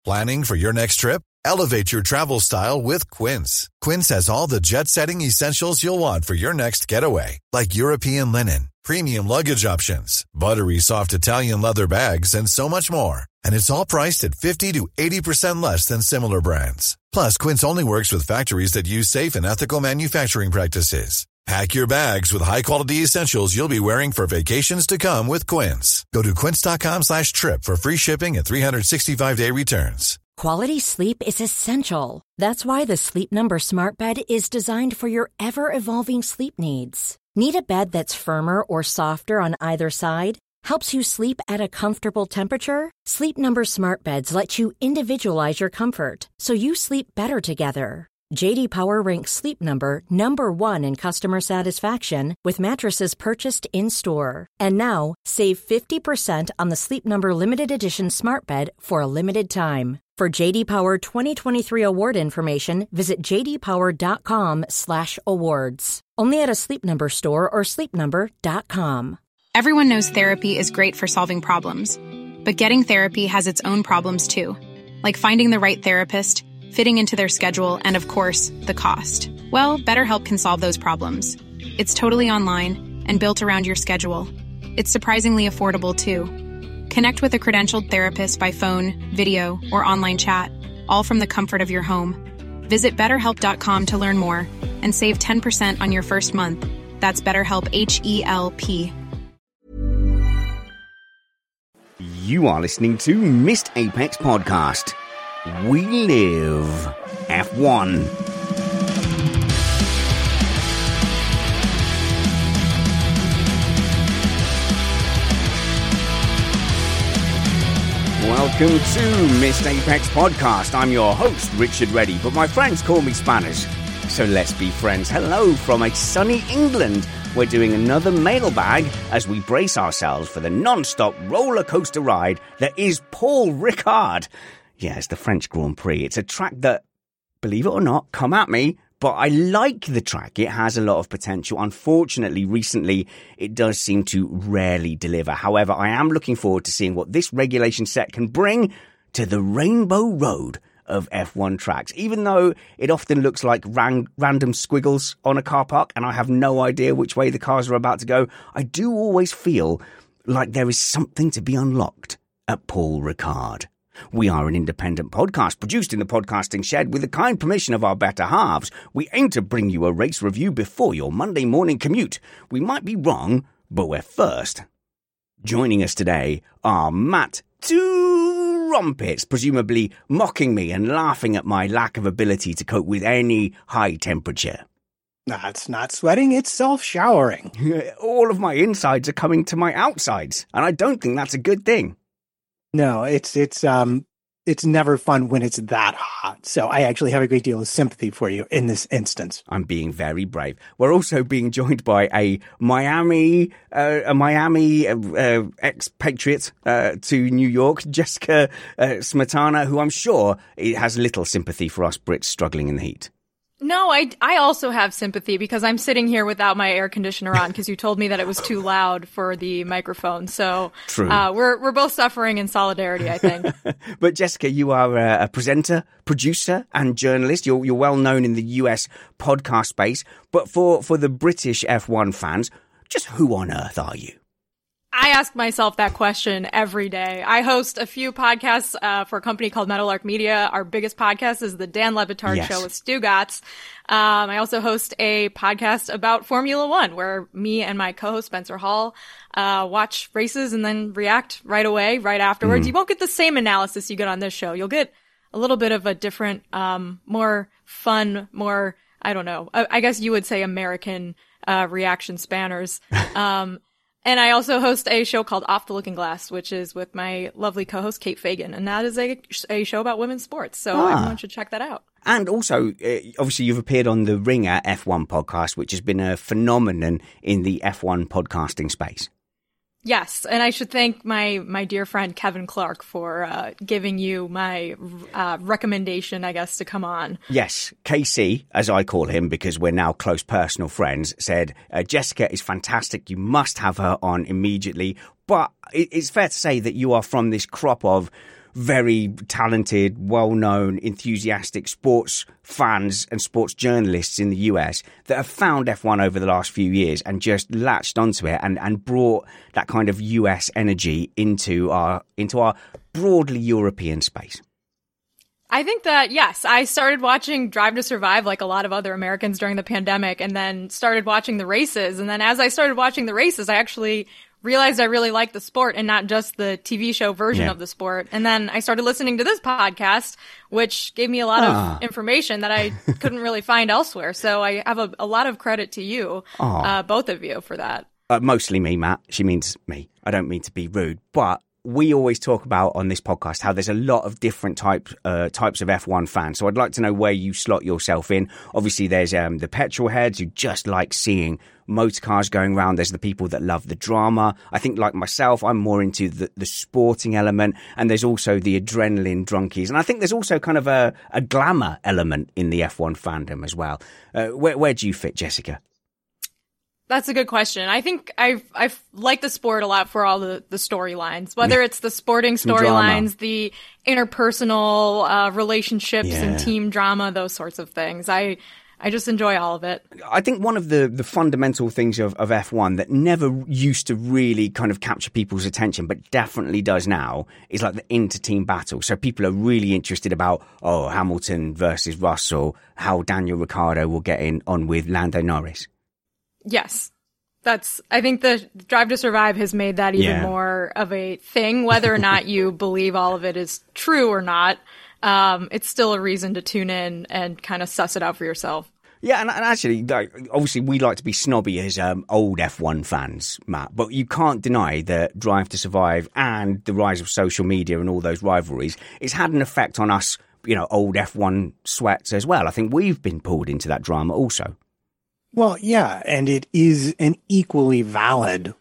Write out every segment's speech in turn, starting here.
Planning for your next trip? Elevate your travel style with Quince. Quince has all the jet-setting essentials you'll want for your next getaway, like European linen, premium luggage options, buttery soft Italian leather bags, and so much more. And it's all priced at 50 to 80% less than similar brands. Plus, Quince only works with factories that use safe and ethical manufacturing practices. Pack your bags with high-quality essentials you'll be wearing for vacations to come with Quince. Go to quince.com/trip for free shipping and 365-day returns. Quality sleep is essential. That's why the Sleep Number Smart Bed is designed for your ever-evolving sleep needs. Need a bed that's firmer or softer on either side? Helps you sleep at a comfortable temperature? Sleep Number Smart Beds let you individualize your comfort, so you sleep better together. J.D. Power ranks Sleep Number number 1 in customer satisfaction with mattresses purchased in-store. And now, save 50% on the Sleep Number Limited Edition Smart Bed for a limited time. For J.D. Power 2023 award information, visit jdpower.com/awards. Only at a Sleep Number store or sleepnumber.com. Everyone knows therapy is great for solving problems, but getting therapy has its own problems too, like finding the right therapist, fitting into their schedule, and of course, the cost. Well, BetterHelp can solve those problems. It's totally online and built around your schedule. It's surprisingly affordable too. Connect with a credentialed therapist by phone, video, or online chat, all from the comfort of your home. Visit BetterHelp.com to learn more and save 10% on your first month. That's BetterHelp, H-E-L-P. You are listening to Missed Apex Podcast. We live F1. Welcome to Missed Apex Podcast. I'm your host, Richard Reddy, but my friends call me Spanish. So let's be friends. Hello from a sunny England. We're doing another mailbag as we brace ourselves for the non-stop roller coaster ride that is Paul Ricard. Yeah, it's the French Grand Prix. It's a track that, believe it or not, come at me, but I like the track. It has a lot of potential. Unfortunately, recently, it does seem to rarely deliver. However, I am looking forward to seeing what this regulation set can bring to the Rainbow Road of F1 tracks, even though it often looks like random squiggles on a car park and I have no idea which way the cars are about to go. I do always feel like there is something to be unlocked at Paul Ricard. We are an independent podcast produced in the podcasting shed with the kind permission of our better halves. We aim to bring you a race review before your Monday morning commute. We might be wrong, but we're first. Joining us today are Matt Rumpets, presumably mocking me and laughing at my lack of ability to cope with any high temperature. That's not sweating, it's self-showering. All of my insides are coming to my outsides, and I don't think that's a good thing. No, it's never fun when it's that hot. So I actually have a great deal of sympathy for you in this instance. I'm being very brave. We're also being joined by a Miami expatriate to New York, Jessica Smetana, who I'm sure has little sympathy for us Brits struggling in the heat. No, I also have sympathy because I'm sitting here without my air conditioner on because you told me that it was too loud for the microphone. So True. We're both suffering in solidarity, I think. But Jessica, you are a presenter, producer, and journalist. You're well known in the US podcast space. But for the British F1 fans, just who on earth are you? I ask myself that question every day. I host a few podcasts for a company called Meadowlark Media. Our biggest podcast is the Dan Le Batard Show with Stu Gatz. I also host a podcast about Formula One, where me and my co-host Spencer Hall watch races and then react right away, right afterwards. You won't get the same analysis you get on this show. You'll get a little bit of a different, more fun, more, I don't know, I guess you would say American reaction spanners. And I also host a show called Off the Looking Glass, which is with my lovely co-host Kate Fagan. And that is a show about women's sports. So everyone should check that out. And also, obviously, you've appeared on the Ringer F1 podcast, which has been a phenomenon in the F1 podcasting space. Yes, and I should thank my dear friend Kevin Clark for giving you my recommendation, I guess, to come on. Yes, KC, as I call him, because we're now close personal friends, said, Jessica is fantastic, you must have her on immediately. But it's fair to say that you are from this crop of very talented, well-known, enthusiastic sports fans and sports journalists in the US that have found F1 over the last few years and just latched onto it and brought that kind of US energy into our broadly European space. I think that, yes, I started watching Drive to Survive like a lot of other Americans during the pandemic, and then started watching the races. And then as I started watching the races, I actually realized I really liked the sport and not just the TV show version of the sport. And then I started listening to this podcast, which gave me a lot of information that I couldn't really find elsewhere. So I have a lot of credit to you, both of you, for that. Mostly me, Matt. She means me. I don't mean to be rude, but we always talk about on this podcast how there's a lot of different types of F1 fans. So I'd like to know where you slot yourself in. Obviously, there's the petrol heads who just like seeing motor cars going around. There's the people that love the drama. I think, like myself, I'm more into the sporting element. And there's also the adrenaline drunkies. And I think there's also kind of a glamour element in the F1 fandom as well. Where do you fit, Jessica? That's a good question. I think I've liked the sport a lot for all the storylines, whether it's the sporting storylines, the interpersonal relationships and team drama, those sorts of things. I just enjoy all of it. I think one of the fundamental things of F1 that never used to really kind of capture people's attention, but definitely does now, is like the inter-team battle. So people are really interested about, Hamilton versus Russell, how Daniel Ricciardo will get on with Lando Norris. Yes. I think the Drive to Survive has made that even more of a thing, whether or not you believe all of it is true or not. It's still a reason to tune in and kind of suss it out for yourself. Yeah, and actually, obviously, we like to be snobby as old F1 fans, Matt, but you can't deny that Drive to Survive and the rise of social media and all those rivalries, it's had an effect on us, old F1 sweats as well. I think we've been pulled into that drama also. Well, yeah, and it is an equally valid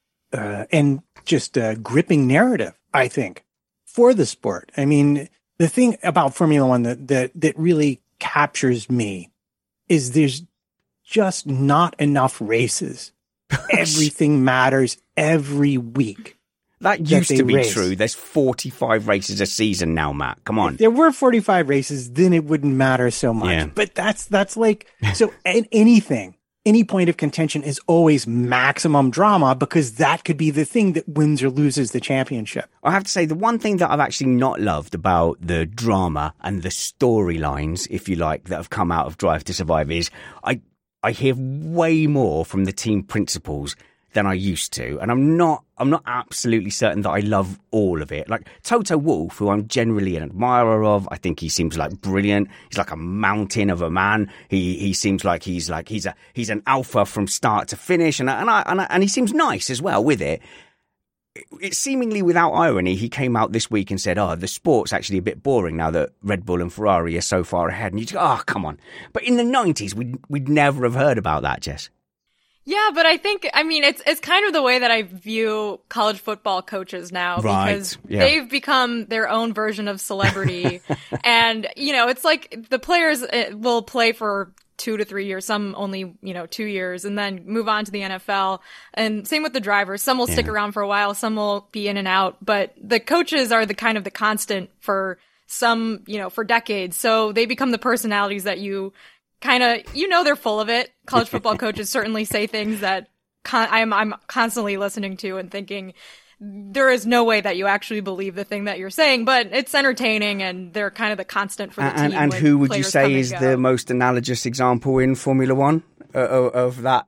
and just a gripping narrative, I think, for the sport. I mean, the thing about Formula One that really captures me is there's just not enough races. Everything matters every week. That used to be true. There's 45 races a season now, Matt. Come on. If there were 45 races, then it wouldn't matter so much. Yeah. But that's like, so any point of contention is always maximum drama because that could be the thing that wins or loses the championship. I have to say, the one thing that I've actually not loved about the drama and the storylines, if you like, that have come out of Drive to Survive is I hear way more from the team principals than I used to. And I'm not absolutely certain that I love all of it. Like Toto Wolff, who I'm generally an admirer of, I think he seems like brilliant. He's like a mountain of a man. He seems like he's an alpha from start to finish. And he seems nice as well with it. It's seemingly without irony, he came out this week and said, the sport's actually a bit boring now that Red Bull and Ferrari are so far ahead. And you just go, come on. But in the 90s, we'd never have heard about that, Jess. Yeah, but it's kind of the way that I view college football coaches now, because they've become their own version of celebrity. And, it's like the players will play for 2 to 3 years, some only, 2 years, and then move on to the NFL. And same with the drivers. Some will stick around for a while, some will be in and out, but the coaches are the kind of the constant for some, for decades. So they become the personalities that you kind of, they're full of it. College football coaches certainly say things that I'm constantly listening to and thinking, there is no way that you actually believe the thing that you're saying, but it's entertaining and they're kind of the constant for the team. And who would you say is the most analogous example in Formula One of that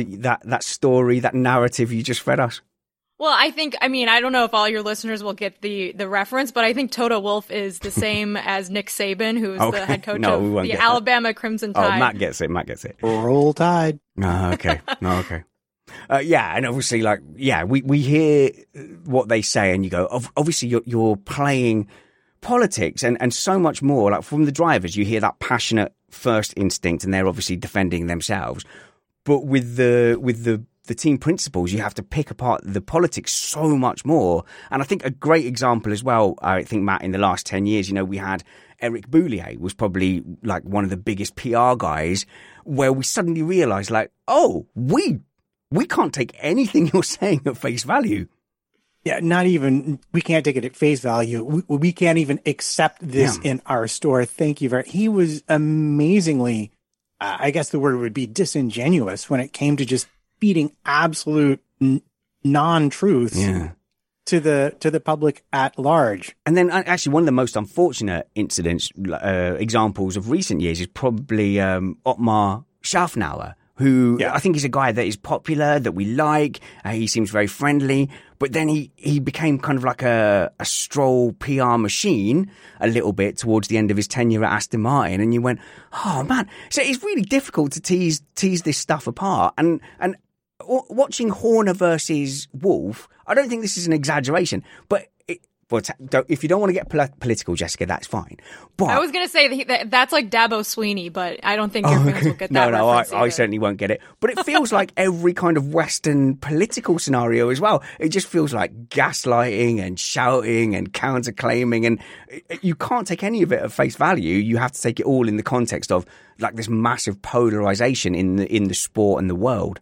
story, that narrative you just fed us? Well, I don't know if all your listeners will get the reference, but I think Toto Wolff is the same as Nick Saban, who's the head coach of the Alabama Crimson Tide. Oh, Matt gets it. Roll Tide. Okay. Okay. And obviously, we hear what they say and you go, obviously you're playing politics and so much more. Like from the drivers, you hear that passionate first instinct and they're obviously defending themselves. But with the team principals, you have to pick apart the politics so much more. And I think a great example as well, I think, Matt, in the last 10 years, we had Eric Boulier was probably like one of the biggest PR guys where we suddenly realized we can't take anything you're saying at face value. Yeah, not even, we can't take it at face value. We can't even accept this in our store. Thank you very much. He was amazingly, I guess the word would be disingenuous when it came to just feeding absolute non-truths to the public at large. And then actually one of the most unfortunate incidents, examples of recent years is probably Otmar Schaffnauer, who I think is a guy that is popular, that we like. He seems very friendly. But then he became kind of like a Stroll PR machine a little bit towards the end of his tenure at Aston Martin. And you went, oh, man. So it's really difficult to tease this stuff apart. And watching Horner versus Wolff, I don't think this is an exaggeration. But if you don't want to get political, Jessica, that's fine. But I was going to say that's like Dabo Sweeney, but I don't think your fans will get that. No, I certainly won't get it. But it feels like every kind of Western political scenario as well. It just feels like gaslighting and shouting and counterclaiming, and you can't take any of it at face value. You have to take it all in the context of like this massive polarization in the sport and the world.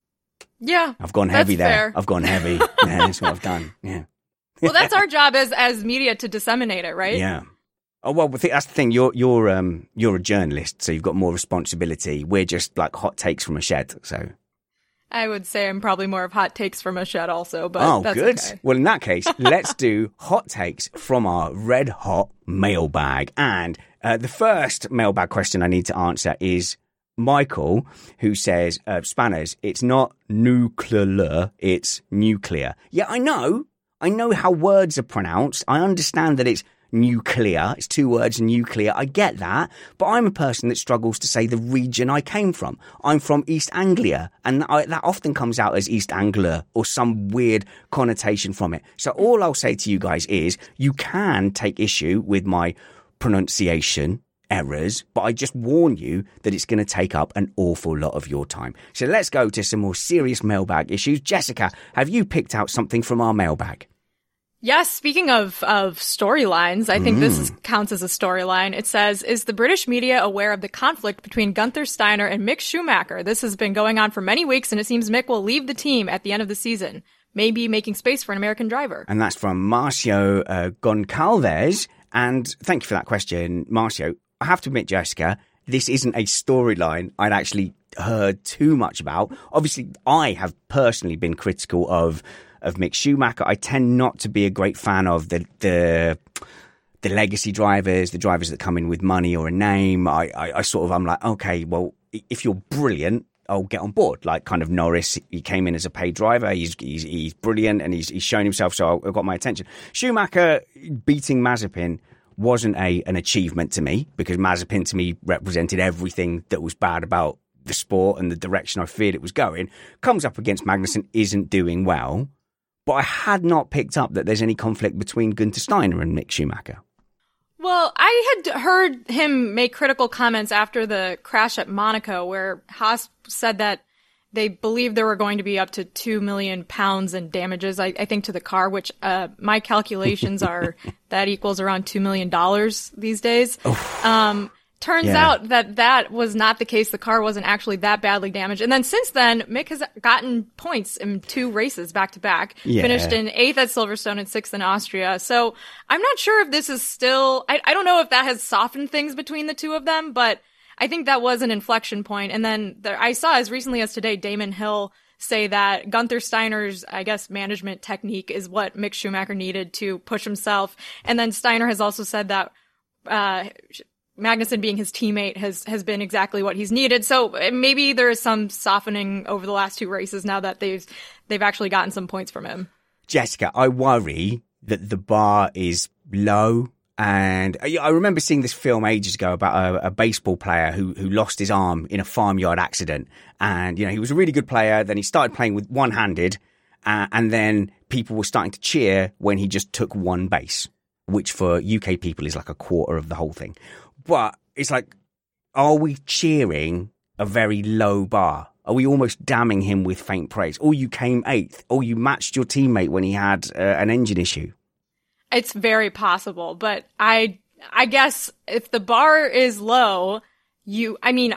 Yeah, I've gone heavy there. Fair. I've gone heavy. Yeah, that's what I've done. Yeah. Well, that's our job as media to disseminate it, right? Yeah. Oh well, that's the thing. You're a journalist, so you've got more responsibility. We're just like hot takes from a shed. So I would say I'm probably more of hot takes from a shed, also. But that's good. Okay. Well, in that case, let's do hot takes from our red hot mailbag. And the first mailbag question I need to answer is Michael, who says, "Spanners, it's not nuclear, it's nuclear." Yeah, I know how words are pronounced. I understand that it's nuclear. It's two words, nuclear. I get that. But I'm a person that struggles to say the region I came from. I'm from East Anglia, and that often comes out as East Anglia or some weird connotation from it. So all I'll say to you guys is you can take issue with my pronunciation errors, but I just warn you that it's going to take up an awful lot of your time. So let's go to some more serious mailbag issues. Jessica, have you picked out something from our mailbag? Yes, speaking of storylines, I think this counts as a storyline. It says, is the British media aware of the conflict between Gunther Steiner and Mick Schumacher? This has been going on for many weeks, and it seems Mick will leave the team at the end of the season, maybe making space for an American driver. And that's from Marcio Goncalves. And thank you for that question, Marcio. I have to admit, Jessica, this isn't a storyline I'd actually heard too much about. Obviously, I have personally been critical of Mick Schumacher. I tend not to be a great fan of the legacy drivers, the drivers that come in with money or a name. I'm like, okay, well, if you're brilliant, I'll get on board. Like kind of Norris, he came in as a paid driver. He's brilliant and he's shown himself, so I got my attention. Schumacher beating Mazepin wasn't an achievement to me, because Mazepin to me represented everything that was bad about the sport and the direction I feared it was going. Comes up against Magnussen, isn't doing well. But I had not picked up that there's any conflict between Gunther Steiner and Mick Schumacher. Well, I had heard him make critical comments after the crash at Monaco, where Haas said that they believed there were going to be up to £2 million in damages, I think, to the car, which my calculations are that equals around $2 million these days. Turns out that was not the case. The car wasn't actually that badly damaged. And then since then, Mick has gotten points in 2 races back to back, finished in 8th at Silverstone and 6th in Austria. So I'm not sure if this is still, I don't know if that has softened things between the two of them, but I think that was an inflection point. And then I saw as recently as today, Damon Hill say that Gunther Steiner's, I guess, management technique is what Mick Schumacher needed to push himself. And then Steiner has also said that, Magnussen being his teammate has been exactly what he's needed. So maybe there is some softening over the last 2 races now that they've actually gotten some points from him. Jessica, I worry that the bar is low. And I remember seeing this film ages ago about a baseball player who lost his arm in a farmyard accident. And, he was a really good player. Then he started playing with one-handed. And then people were starting to cheer when he just took one base, which for UK people is like a quarter of the whole thing. But it's like, are we cheering a very low bar? Are we almost damning him with faint praise? Or you came 8th, or you matched your teammate when he had an engine issue? It's very possible, but I guess if the bar is low, I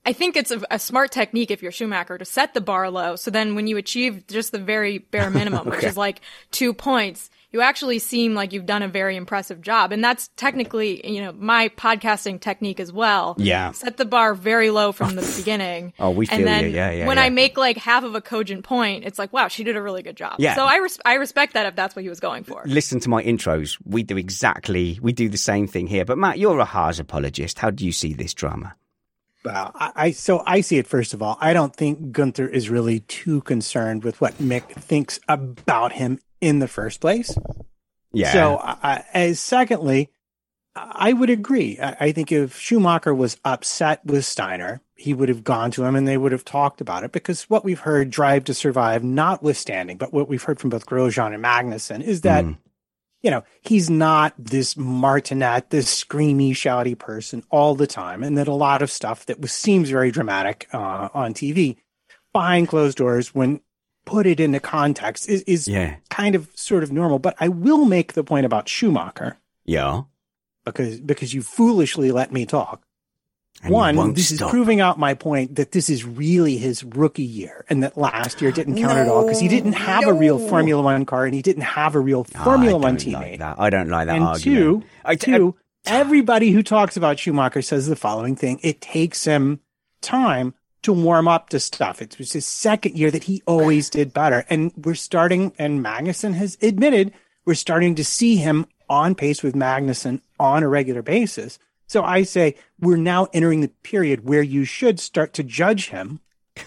I think it's a smart technique if you're Schumacher to set the bar low. So then when you achieve just the very bare minimum, which is like 2 points, you actually seem like you've done a very impressive job. And that's technically, my podcasting technique as well. Yeah. Set the bar very low from the beginning. Oh, we feel and then you. Yeah. When I make like half of a cogent point, it's like, wow, she did a really good job. Yeah. So I respect that if that's what he was going for. Listen to my intros. We do the same thing here. But Matt, you're a Haas apologist. How do you see this drama? Well, I see it, first of all. I don't think Gunther is really too concerned with what Mick thinks about him in the first place. Yeah. So, secondly, I would agree. I think if Schumacher was upset with Steiner, he would have gone to him and they would have talked about it, because what we've heard, Drive to Survive notwithstanding, but what we've heard from both Grosjean and Magnussen is that, he's not this martinet, this screamy, shouty person all the time. And that a lot of stuff that seems very dramatic on TV behind closed doors, when put it into context, is kind of sort of normal. But I will make the point about Schumacher. Yeah. Because you foolishly let me talk. And one, this is proving out my point that this is really his rookie year, and that last year didn't count at all because he didn't have a real Formula One car and he didn't have a real Formula One teammate. I don't like that and argument. Two, everybody who talks about Schumacher says the following thing: it takes him time to warm up to stuff. It was his second year that he always did better. And we're starting, and Magnussen has admitted, we're starting to see him on pace with Magnussen on a regular basis. So I say we're now entering the period where you should start to judge him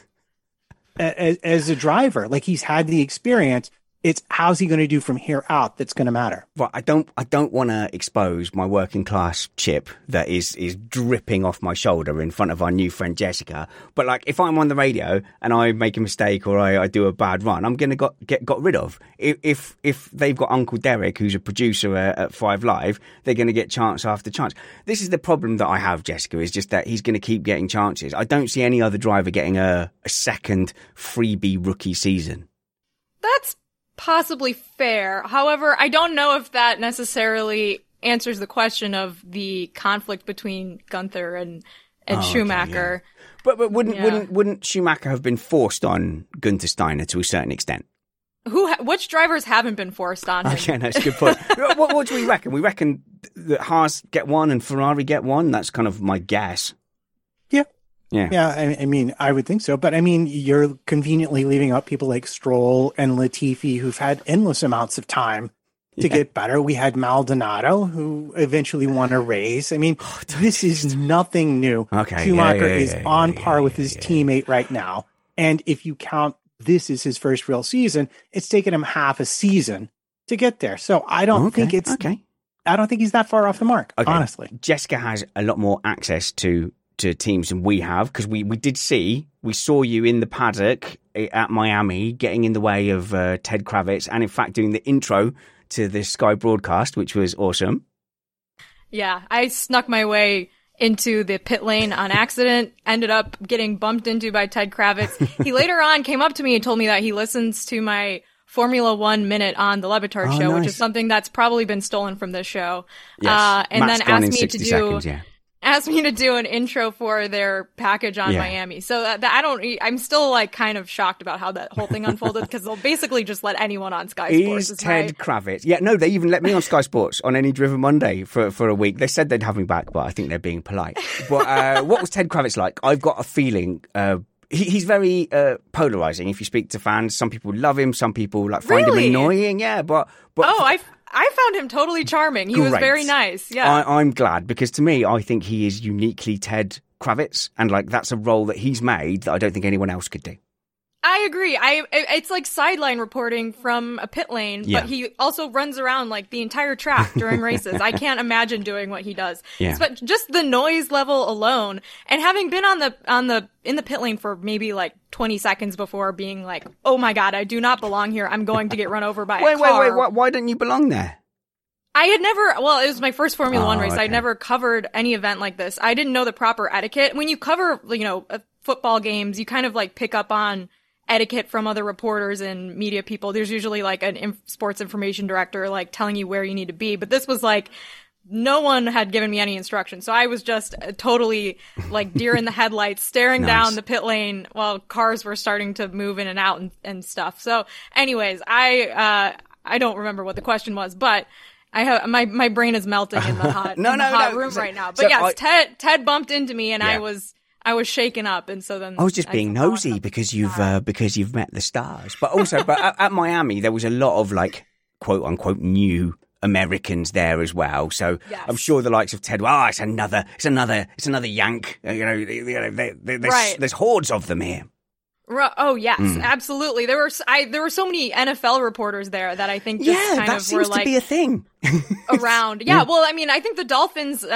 as a driver. Like, he's had the experience. It's how's he going to do from here out that's going to matter. Well, I don't want to expose my working class chip that is dripping off my shoulder in front of our new friend Jessica. But like, if I'm on the radio and I make a mistake or I do a bad run, I'm going to get got rid of. If they've got Uncle Derek, who's a producer at 5 Live, they're going to get chance after chance. This is the problem that I have, Jessica, is just that he's going to keep getting chances. I don't see any other driver getting a second freebie rookie season. That's possibly fair. However, I don't know if that necessarily answers the question of the conflict between Gunther and Schumacher. Okay, yeah. But wouldn't Schumacher have been forced on Gunther Steiner to a certain extent? Which drivers haven't been forced on him? Okay, that's a good point. What do we reckon? We reckon that Haas get one and Ferrari get one? That's kind of my guess. Yeah, I mean, I would think so. But I mean, you're conveniently leaving out people like Stroll and Latifi, who've had endless amounts of time to get better. We had Maldonado, who eventually won a race. I mean, this is nothing new. Okay, Schumacher is on par with his teammate right now. And if you count this is his first real season, it's taken him half a season to get there. So I don't think I don't think he's that far off the mark, honestly. Jessica has a lot more access to teams than we have, because we saw you in the paddock at Miami getting in the way of Ted Kravitz, and in fact doing the intro to the Sky broadcast, which was awesome. Yeah, I snuck my way into the pit lane on accident, ended up getting bumped into by Ted Kravitz. He later on came up to me and told me that he listens to my Formula One Minute on the Le Batard show, which is something that's probably been stolen from this show. Yes. And Matt's then asked me to do an intro for their package on Miami. So I'm still like kind of shocked about how that whole thing unfolded, because they'll basically just let anyone on Sky Sports. Is Ted Kravitz? Yeah, no, they even let me on Sky Sports on Any Driven Monday for a week. They said they'd have me back, but I think they're being polite. But what was Ted Kravitz like? I've got a feeling he's very polarizing. If you speak to fans, some people love him, some people find him annoying. Yeah, but I found him totally charming. He was very nice. Yeah, I'm glad, because to me, I think he is uniquely Ted Kravitz, and that's a role that he's made that I don't think anyone else could do. I agree. It's like sideline reporting from a pit lane, but he also runs around like the entire track during races. I can't imagine doing what he does. Yeah. But just the noise level alone, and having been in the pit lane for maybe like 20 seconds before being like, oh my God, I do not belong here. I'm going to get run over by a car. Wait. Why don't you belong there? I had never, it was my first Formula One race. Okay. I'd never covered any event like this. I didn't know the proper etiquette. When you cover, football games, you kind of pick up on etiquette from other reporters and media people. There's usually a sports information director telling you where you need to be. But this was no one had given me any instructions. So I was just totally like deer in the headlights, staring down the pit lane while cars were starting to move in and out and stuff. So anyways, I don't remember what the question was, but I have my brain is melting in the hot, hot room right now. But so yes, Ted bumped into me and I was shaken up, and so then I was just being nosy because you've met the stars. But also, at Miami there was a lot of like quote unquote new Americans there as well. So yes. I'm sure the likes of Ted. It's another Yank. There's hordes of them here. Oh yes, absolutely. There were so many NFL reporters there that I think just kind of were like to be a thing around. Yeah, well, I mean, I think the Dolphins, the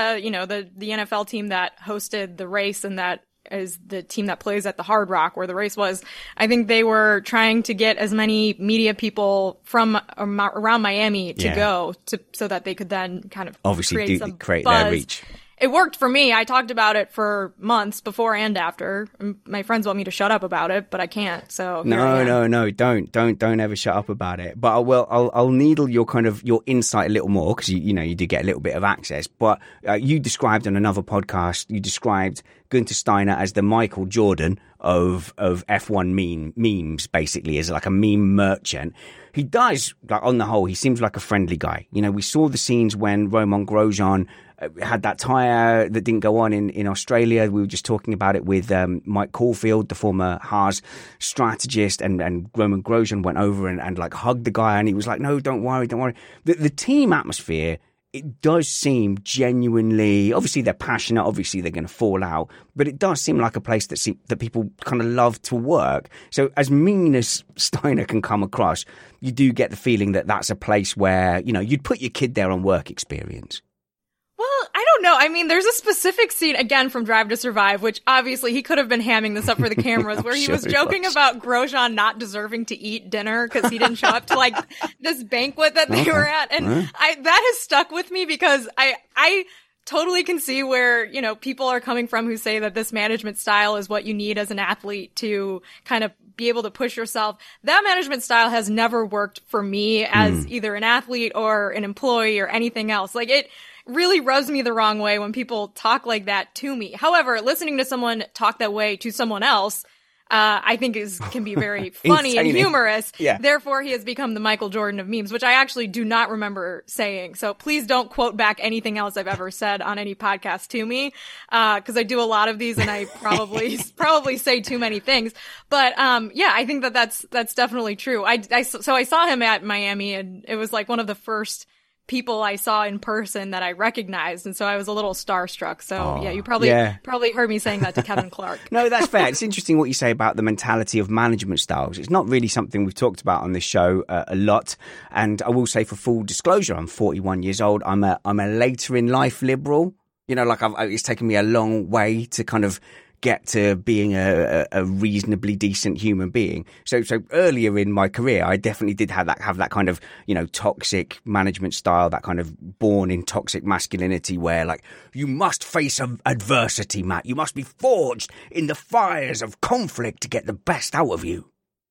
NFL team that hosted the race and that is the team that plays at the Hard Rock where the race was. I think they were trying to get as many media people from around Miami to go so that they could then kind of obviously create buzz. Their reach. It worked for me. I talked about it for months before and after. My friends want me to shut up about it, but I can't. So no, don't ever shut up about it. But I'll needle your insight a little more because you do get a little bit of access. But you described on another podcast, Gunther Steiner as the Michael Jordan of F1 memes, basically, as like a meme merchant. He does, like, on the whole, he seems like a friendly guy. We saw the scenes when Romain Grosjean had that tyre that didn't go on in Australia. We were just talking about it with Mike Caulfield, the former Haas strategist, and Romain Grosjean went over and like hugged the guy, and he was like, no, don't worry. The team atmosphere, it does seem genuinely, obviously they're passionate, obviously they're going to fall out, but it does seem like a place that people kind of love to work. So as mean as Steiner can come across, you do get the feeling that that's a place where, you'd put your kid there on work experience. Well, I don't know. I mean, there's a specific scene, again, from Drive to Survive, which obviously he could have been hamming this up for the cameras, where he was joking about Grosjean not deserving to eat dinner because he didn't show up to, like, this banquet that they were at. And that has stuck with me because I totally can see where, people are coming from who say that this management style is what you need as an athlete to kind of be able to push yourself. That management style has never worked for me as either an athlete or an employee or anything else. Like, it really rubs me the wrong way when people talk like that to me. However, listening to someone talk that way to someone else, I think can be very funny and humorous. Yeah. Therefore, he has become the Michael Jordan of memes, which I actually do not remember saying. So please don't quote back anything else I've ever said on any podcast to me, because I do a lot of these and I probably say too many things. But I think that's definitely true. So I saw him at Miami, and it was like one of the first people I saw in person that I recognized, and so I was a little starstruck. So you probably heard me saying that to Kevin Clark. No, that's fair. It's interesting what you say about the mentality of management styles. It's not really something we've talked about on this show a lot. And I will say, for full disclosure, I'm 41 years old. I'm a later in life liberal. It's taken me a long way to kind of get to being a reasonably decent human being. So earlier in my career, I definitely did have that kind of, toxic management style, that kind of born in toxic masculinity where, like, you must face adversity, Matt. You must be forged in the fires of conflict to get the best out of you.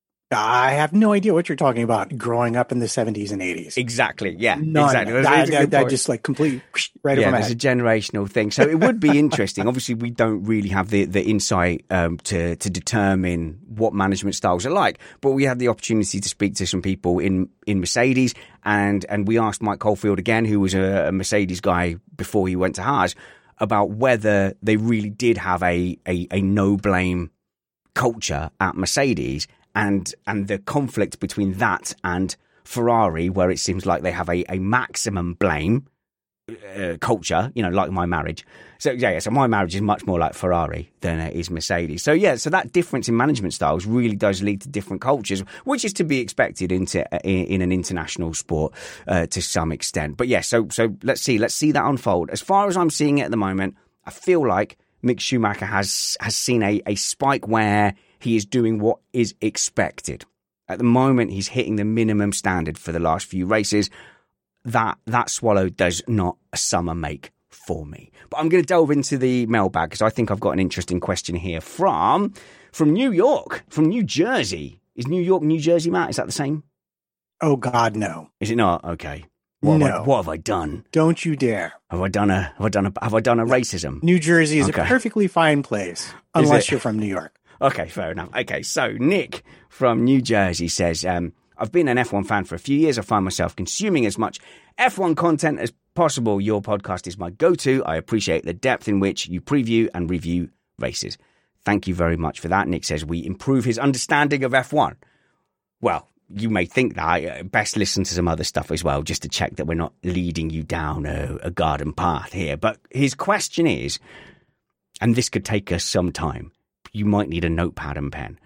I have no idea what you're talking about growing up in the 70s and 80s. Exactly. Yeah, None. Exactly. That just like completely right over my head. It's a generational thing. So it would be interesting. Obviously, we don't really have the insight to determine what management styles are like, but we had the opportunity to speak to some people in Mercedes, and we asked Mike Caulfield again, who was a Mercedes guy before he went to Haas, about whether they really did have a no blame culture at Mercedes. And the conflict between that and Ferrari, where it seems like they have a maximum blame culture, like my marriage. So my marriage is much more like Ferrari than it is Mercedes. So that difference in management styles really does lead to different cultures, which is to be expected in an international sport to some extent. But so let's see that unfold. As far as I'm seeing it at the moment, I feel like Mick Schumacher has seen a spike where he is doing what is expected. At the moment, he's hitting the minimum standard for the last few races. That swallow does not a summer make for me. But I'm going to delve into the mailbag because I think I've got an interesting question here from New York, from New Jersey. Is New York, New Jersey, Matt? Is that the same? Oh, God, no. Is it not? Okay. No. What have I done? Don't you dare. Have I done a racism? New Jersey is a perfectly fine place, unless you're from New York. Okay, fair enough. Okay, so Nick from New Jersey says, I've been an F1 fan for a few years. I find myself consuming as much F1 content as possible. Your podcast is my go-to. I appreciate the depth in which you preview and review races. Thank you very much for that. Nick says we improve his understanding of F1. Well, you may think that. Best listen to some other stuff as well, just to check that we're not leading you down a garden path here. But his question is, and this could take us some time, you might need a notepad and pen.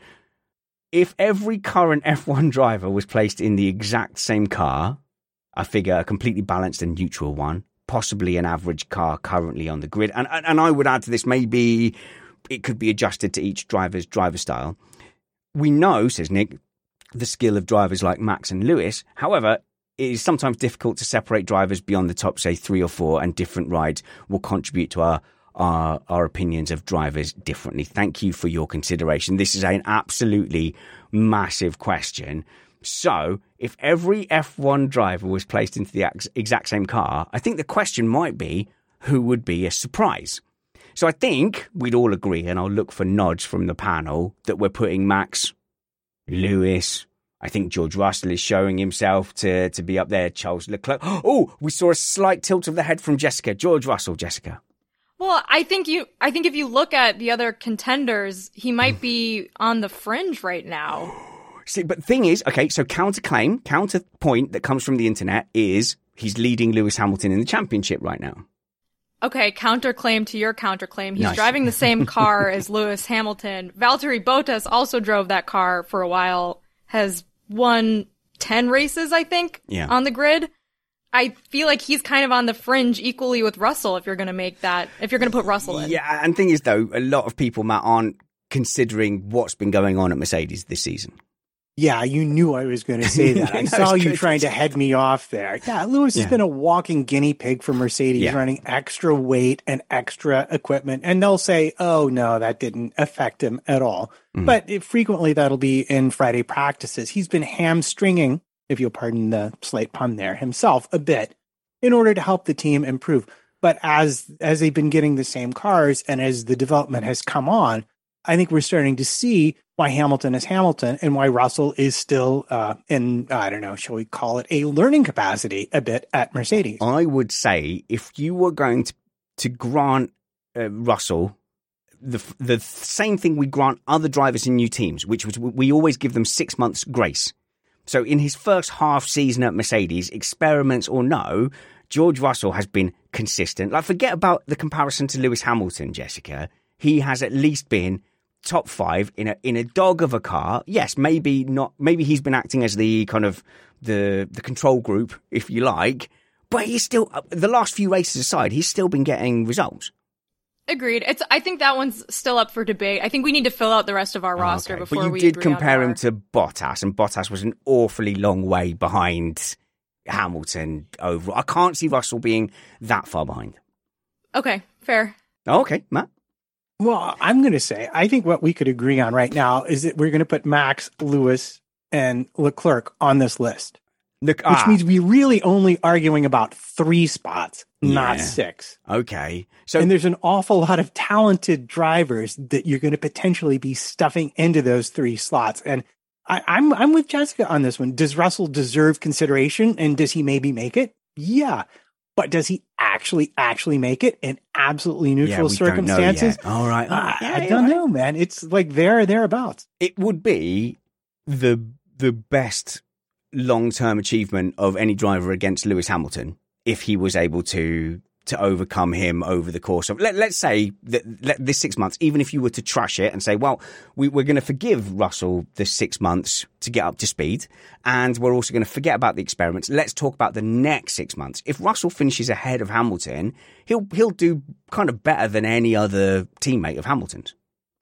If every current F1 driver was placed in the exact same car, I figure a completely balanced and neutral one, possibly an average car currently on the grid, and I would add to this, maybe it could be adjusted to each driver's driver style. We know, says Nick, the skill of drivers like Max and Lewis. However, it is sometimes difficult to separate drivers beyond the top, say, 3 or 4, and different rides will contribute to our opinions of drivers differently. Thank you for your consideration. This is an absolutely massive question. So if every F1 driver was placed into the exact same car, I think the question might be, who would be a surprise? So I think we'd all agree, and I'll look for nods from the panel, that we're putting Max, Lewis, I think George Russell is showing himself to be up there, Charles Leclerc. Oh, we saw a slight tilt of the head from Jessica. George Russell, Jessica. Well, I think if you look at the other contenders, he might be on the fringe right now. See, but the thing is, okay, so counterpoint that comes from the internet is he's leading Lewis Hamilton in the championship right now. Okay, counterclaim to your counterclaim. He's nice. Driving the same car as Lewis Hamilton. Valtteri Bottas also drove that car for a while, has won 10 races, I think, on the grid. I feel like he's kind of on the fringe equally with Russell if you're going to put Russell in. Yeah, and thing is, though, a lot of people, Matt, aren't considering what's been going on at Mercedes this season. Yeah, you knew I was going to say that. I saw you trying to head me off there. Yeah, Lewis has been a walking guinea pig for Mercedes, running extra weight and extra equipment. And they'll say, oh, no, that didn't affect him at all. But frequently that'll be in Friday practices. He's been hamstringing, if you'll pardon the slight pun there, himself a bit in order to help the team improve. But as they've been getting the same cars and as the development has come on, I think we're starting to see why Hamilton is Hamilton and why Russell is still in, I don't know, shall we call it a learning capacity a bit at Mercedes. I would say if you were going to grant Russell the same thing we grant other drivers in new teams, which was we always give them 6 months grace. So in his first half season at Mercedes, experiments or no, George Russell has been consistent. Like, forget about the comparison to Lewis Hamilton, Jessica. He has at least been top 5 in a dog of a car. Yes, maybe not. Maybe he's been acting as the kind of the control group, if you like. But he's still, the last few races aside, he's still been getting results. Agreed. I think that one's still up for debate. I think we need to fill out the rest of our roster before we. But you did compare him to Bottas, and Bottas was an awfully long way behind Hamilton overall. I can't see Russell being that far behind. Okay, fair. Okay, Matt. Well, I'm going to say, I think what we could agree on right now is that we're going to put Max, Lewis, and Leclerc on this list. Which means we're really only arguing about 3 spots, not 6. Okay. And there's an awful lot of talented drivers that you're going to potentially be stuffing into those 3 slots. And I'm with Jessica on this one. Does Russell deserve consideration, and does he maybe make it? Yeah. But does he actually make it in absolutely neutral circumstances? All right. I don't know, man. It's like thereabouts. It would be the best long-term achievement of any driver against Lewis Hamilton if he was able to overcome him over the course of, let's say that this 6 months, even if you were to trash it and say, well, we're going to forgive Russell the 6 months to get up to speed, and we're also going to forget about the experiments. Let's talk about the next 6 months. If Russell finishes ahead of Hamilton, he'll do kind of better than any other teammate of Hamilton's.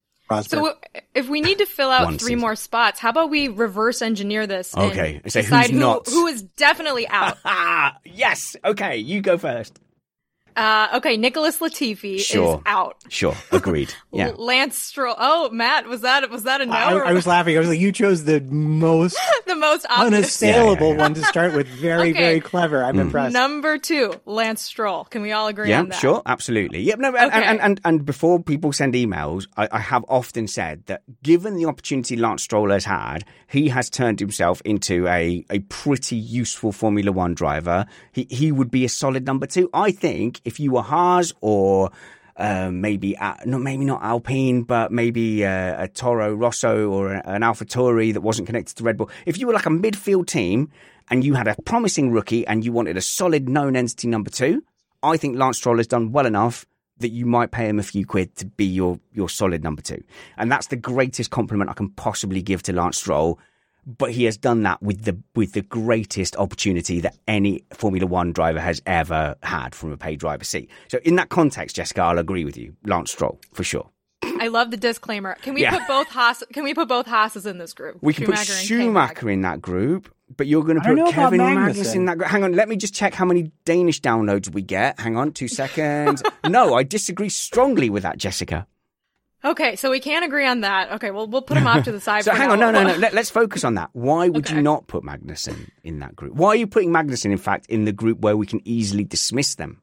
So if we need to fill out 3 more spots, how about we reverse engineer this? Okay. And decide who is definitely out. Yes. Okay. You go first. Okay, Nicholas Latifi is out. Sure, agreed. Yeah. Lance Stroll. Oh, Matt, was that a no? I was laughing. I was like, you chose the most unassailable one to start with. Very, very clever. I'm impressed. Number 2, Lance Stroll. Can we all agree on that? Yeah, sure, absolutely. Yep. No, and before people send emails, I have often said that given the opportunity Lance Stroll has had, he has turned himself into a pretty useful Formula One driver. He would be a solid number 2. I think if you were Haas or maybe not Alpine, but maybe a Toro Rosso or an AlphaTauri that wasn't connected to Red Bull. If you were like a midfield team and you had a promising rookie and you wanted a solid known entity number 2, I think Lance Stroll has done well enough that you might pay him a few quid to be your solid number 2. And that's the greatest compliment I can possibly give to Lance Stroll. But he has done that with the greatest opportunity that any Formula One driver has ever had from a paid driver seat. So in that context, Jessica, I'll agree with you. Lance Stroll, for sure. I love the disclaimer. Can we put both Haas's in this group? We can put Schumacher in that group, but you're going to put Kevin Magnussen in that group. Hang on, let me just check how many Danish downloads we get. Hang on, 2 seconds. No, I disagree strongly with that, Jessica. Okay, so we can't agree on that. Okay, well, we'll put him off to the side. So hang on, no. Let's focus on that. Why would you not put Magnussen in that group? Why are you putting Magnussen, in fact, in the group where we can easily dismiss them?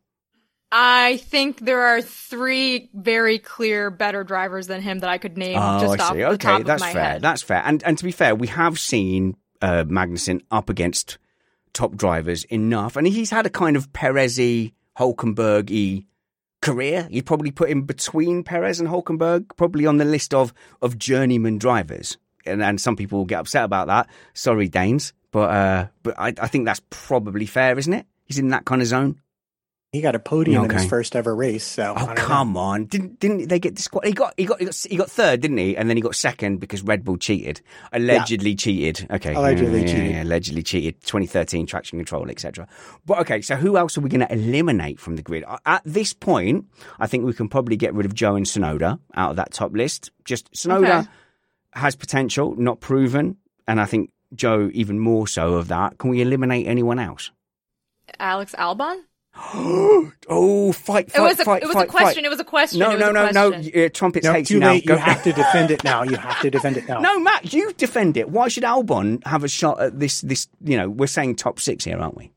I think there are 3 very clear, better drivers than him that I could name off the top of my head. That's fair. And to be fair, we have seen Magnussen up against top drivers enough, and he's had a kind of Perez-y, Hülkenberg-y career. You'd probably put him between Perez and Hülkenberg, probably on the list of journeyman drivers. And some people will get upset about that. Sorry, Danes, but I think that's probably fair, isn't it? He's in that kind of zone. He got a podium in his first ever race. So come on! Didn't they get disqualified? He got third, didn't he? And then he got second because Red Bull cheated, allegedly cheated. Okay, allegedly cheated. 2013 traction control, etc. But okay, so who else are we going to eliminate from the grid at this point? I think we can probably get rid of Joe and Tsunoda out of that top list. Just Tsunoda has potential, not proven, and I think Joe even more so of that. Can we eliminate anyone else? Alex Albon. Fight. It was a question. No. Trumpets hates you now. Late. You have to defend it now. No, Matt, you defend it. Why should Albon have a shot at this? We're saying top 6 here, aren't we?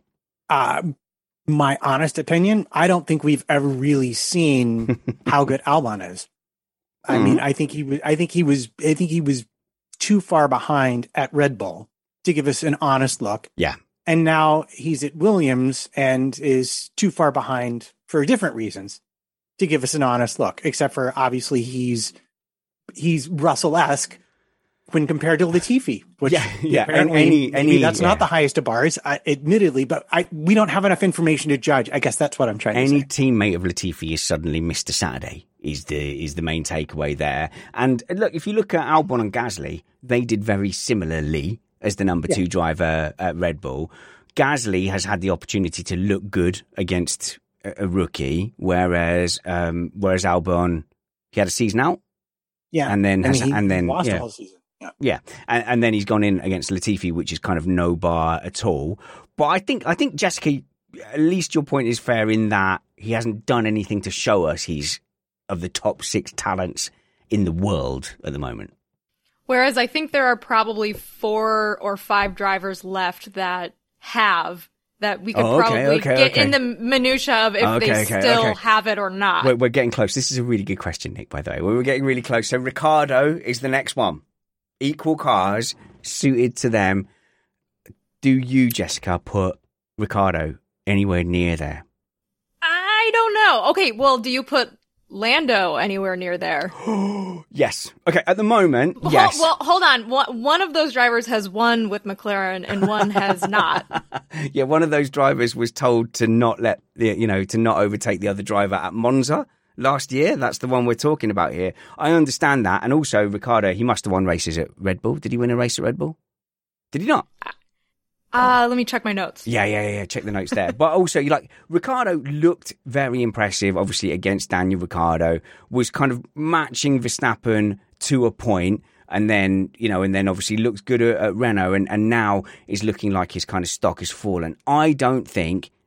My honest opinion, I don't think we've ever really seen how good Albon is. I mean, I think he was too far behind at Red Bull to give us an honest look. Yeah. And now he's at Williams and is too far behind for different reasons to give us an honest look, except for obviously he's Russell-esque when compared to Latifi. Which maybe that's not the highest of bars, admittedly, but we don't have enough information to judge. I guess that's what I'm trying to say. Any teammate of Latifi is suddenly Mr. Saturday is the main takeaway there. And look, if you look at Albon and Gasly, they did very similarly as the number 2 driver at Red Bull. Gasly has had the opportunity to look good against a rookie, whereas Albon, he had a season out. Yeah. And then lost the whole season. Yeah. And then he's gone in against Latifi, which is kind of no bar at all. But I think Jessica, at least your point is fair in that he hasn't done anything to show us he's of the top 6 talents in the world at the moment. Whereas I think there are probably 4 or 5 drivers left that we could probably get in the minutia of if they still have it or not. We're getting close. This is a really good question, Nick, by the way. We're getting really close. So Ricciardo is the next one. Equal cars, suited to them. Do you, Jessica, put Ricciardo anywhere near there? I don't know. Okay, well, do you put Lando anywhere near there? Yes. Okay, at the moment, yes. Well, hold on. One of those drivers has won with McLaren and one has not. Yeah, one of those drivers was told to not to not overtake the other driver at Monza last year. That's the one we're talking about here. I understand that. And also, Ricciardo, he must have won races at Red Bull. Did he win a race at Red Bull? Did he not? Let me check my notes. Yeah. Check the notes there. But also, Ricciardo looked very impressive, obviously, against Daniel Ricciardo, was kind of matching Verstappen to a point, and then obviously looked good at Renault, and now is looking like his kind of stock has fallen. I don't think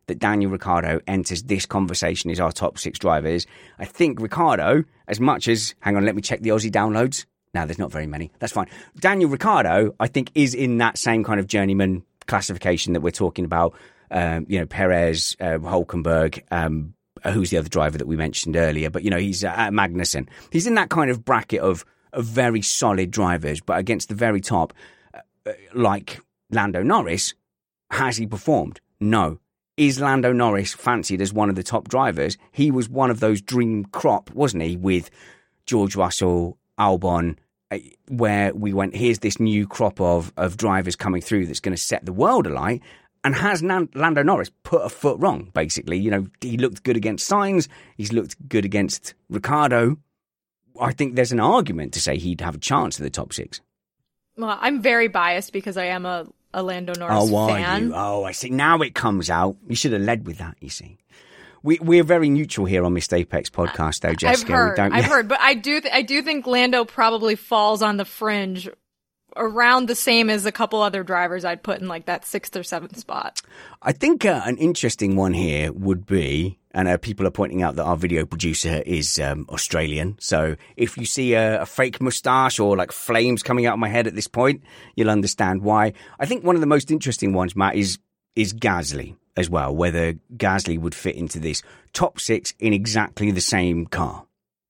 that Daniel Ricciardo enters this conversation as our top 6 drivers. I think Ricciardo, as much as, hang on, let me check the Aussie downloads. No, there's not very many. That's fine. Daniel Ricciardo, I think, is in that same kind of journeyman classification that we're talking about. Perez, Hülkenberg, who's the other driver that we mentioned earlier. But, he's Magnussen. He's in that kind of bracket of very solid drivers, but against the very top, like Lando Norris, has he performed? No. Is Lando Norris fancied as one of the top drivers? He was one of those dream crop, wasn't he, with George Russell, Albon, where we went, here's this new crop of drivers coming through that's going to set the world alight. And has Lando Norris put a foot wrong, basically? He looked good against Sainz. He's looked good against Ricciardo. I think there's an argument to say he'd have a chance at the top 6. Well, I'm very biased because I am a Lando Norris fan. Are you? Oh, I see. Now it comes out. You should have led with that, you see. We're very neutral here on Missed Apex podcast, though, Jessica. I've heard. But I do think Lando probably falls on the fringe around the same as a couple other drivers I'd put in like that 6th or 7th spot. I think an interesting one here would be, and people are pointing out that our video producer is Australian. So if you see a fake moustache or like flames coming out of my head at this point, you'll understand why. I think one of the most interesting ones, Matt, is Gasly as well, whether Gasly would fit into this top 6 in exactly the same car.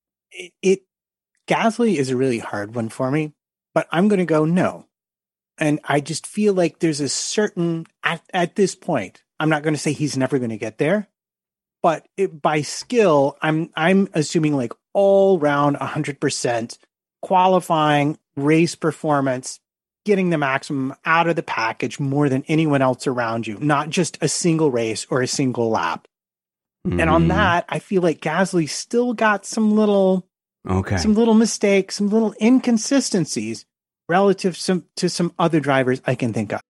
Gasly is a really hard one for me. But I'm going to go no. And I just feel like there's a certain, at this point, I'm not going to say he's never going to get there, but by skill, I'm assuming like all round 100% qualifying, race performance, getting the maximum out of the package more than anyone else around you, not just a single race or a single lap. And on that, I feel like Gasly still got some little mistakes, some little inconsistencies relative to some other drivers I can think of.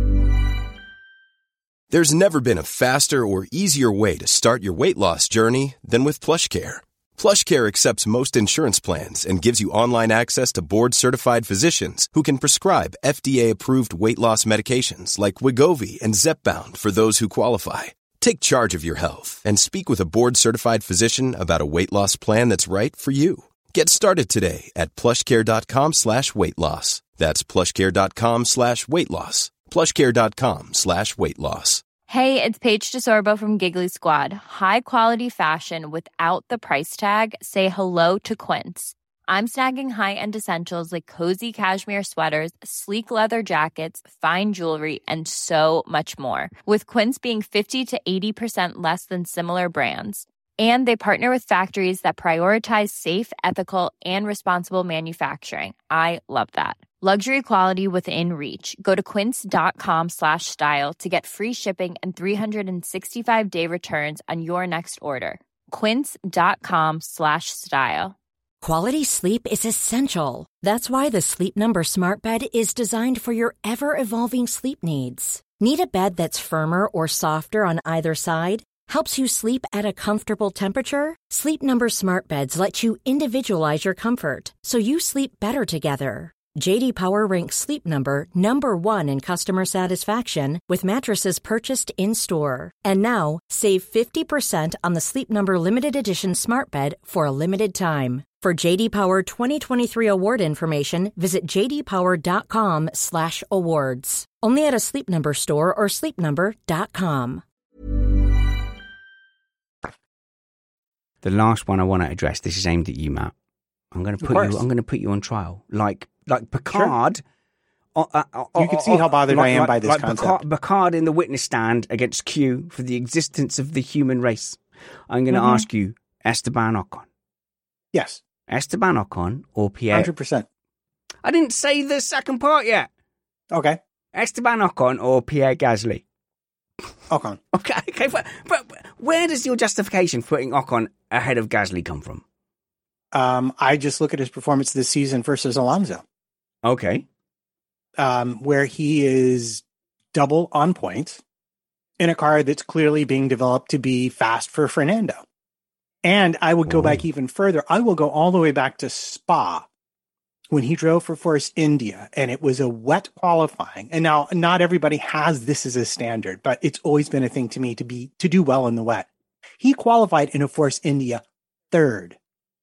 There's never been a faster or easier way to start your weight loss journey than with PlushCare. PlushCare accepts most insurance plans and gives you online access to board-certified physicians who can prescribe FDA-approved weight loss medications like Wegovy and Zepbound for those who qualify. Take charge of your health and speak with a board-certified physician about a weight loss plan that's right for you. Get started today at plushcare.com/weightloss. That's plushcare.com/weightloss. plushcare.com/weightloss. Hey, it's Paige DeSorbo from Giggly Squad. High quality fashion without the price tag. Say hello to Quince. I'm snagging high-end essentials like cozy cashmere sweaters, sleek leather jackets, fine jewelry, and so much more. With Quince being 50 to 80% less than similar brands. And they partner with factories that prioritize safe, ethical, and responsible manufacturing. I love that. Luxury quality within reach. Go to quince.com/style to get free shipping and 365-day returns on your next order. Quince.com/style. Quality sleep is essential. That's why the Sleep Number Smart Bed is designed for your ever-evolving sleep needs. Need a bed that's firmer or softer on either side? Helps you sleep at a comfortable temperature? Sleep Number Smart Beds let you individualize your comfort, so you sleep better together. J.D. Power ranks Sleep Number number 1 in customer satisfaction with mattresses purchased in-store. And now, save 50% on the Sleep Number Limited Edition Smart Bed for a limited time. For J.D. Power 2023 award information, visit jdpower.com/awards. Only at a Sleep Number store or sleepnumber.com. The last one I want to address, this is aimed at you, Matt. I'm going to put you on trial. Like Picard. Sure. You can see how bothered I am by this concept. Picard in the witness stand against Q for the existence of the human race. I'm going to ask you, Esteban Ocon. Yes. Esteban Ocon or Pierre? 100%. I didn't say the second part yet. Okay. Esteban Ocon or Pierre Gasly? Ocon. Okay. But where does your justification for putting Ocon ahead of Gasly come from? I just look at his performance this season versus Alonso. Okay. Where he is double on points in a car that's clearly being developed to be fast for Fernando. And I would go back even further. I will go all the way back to Spa, when he drove for Force India and it was a wet qualifying. And now not everybody has this as a standard, but it's always been a thing to me to do well in the wet. He qualified in a Force India third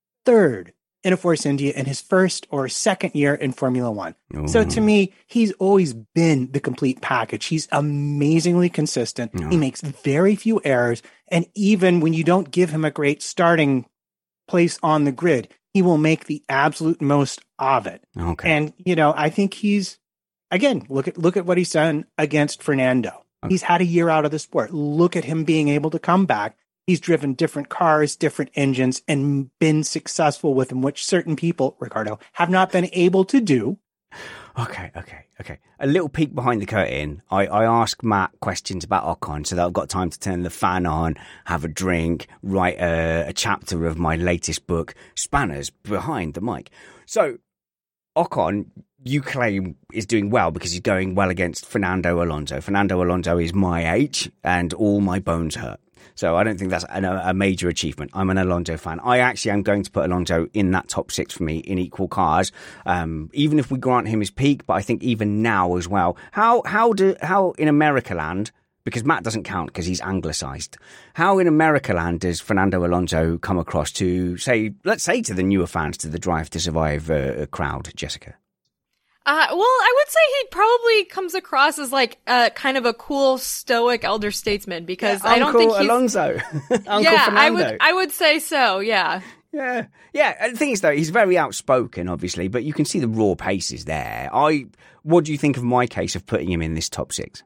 in a Force India in his first or second year in Formula One. Ooh. So to me, he's always been the complete package. He's amazingly consistent. He makes very few errors. And even when you don't give him a great starting place on the grid, he will make the absolute most of it. Okay. And, I think he's, again, look at what he's done against Fernando. Okay. He's had a year out of the sport. Look at him being able to come back. He's driven different cars, different engines, and been successful with them, which certain people, Ricardo, have not been able to do. Okay. A little peek behind the curtain. I ask Matt questions about Ocon so that I've got time to turn the fan on, have a drink, write a chapter of my latest book, Spanners Behind the Mic. So Ocon, you claim, is doing well because he's going well against Fernando Alonso. Fernando Alonso is my age and all my bones hurt. So I don't think that's a major achievement. I'm an Alonso fan. I actually am going to put Alonso in that top 6 for me in equal cars, even if we grant him his peak. But I think even now as well, how in America land, because Matt doesn't count because he's anglicized, how in America land does Fernando Alonso come across to, let's say to the newer fans, to the Drive to Survive crowd, Jessica? Well, I would say he probably comes across as like kind of a cool, stoic elder statesman because I don't think he's... Alonso. Uncle Fernando. I would say so, yeah. Yeah. And the thing is, though, he's very outspoken, obviously, but you can see the raw paces there. What do you think of my case of putting him in this top 6?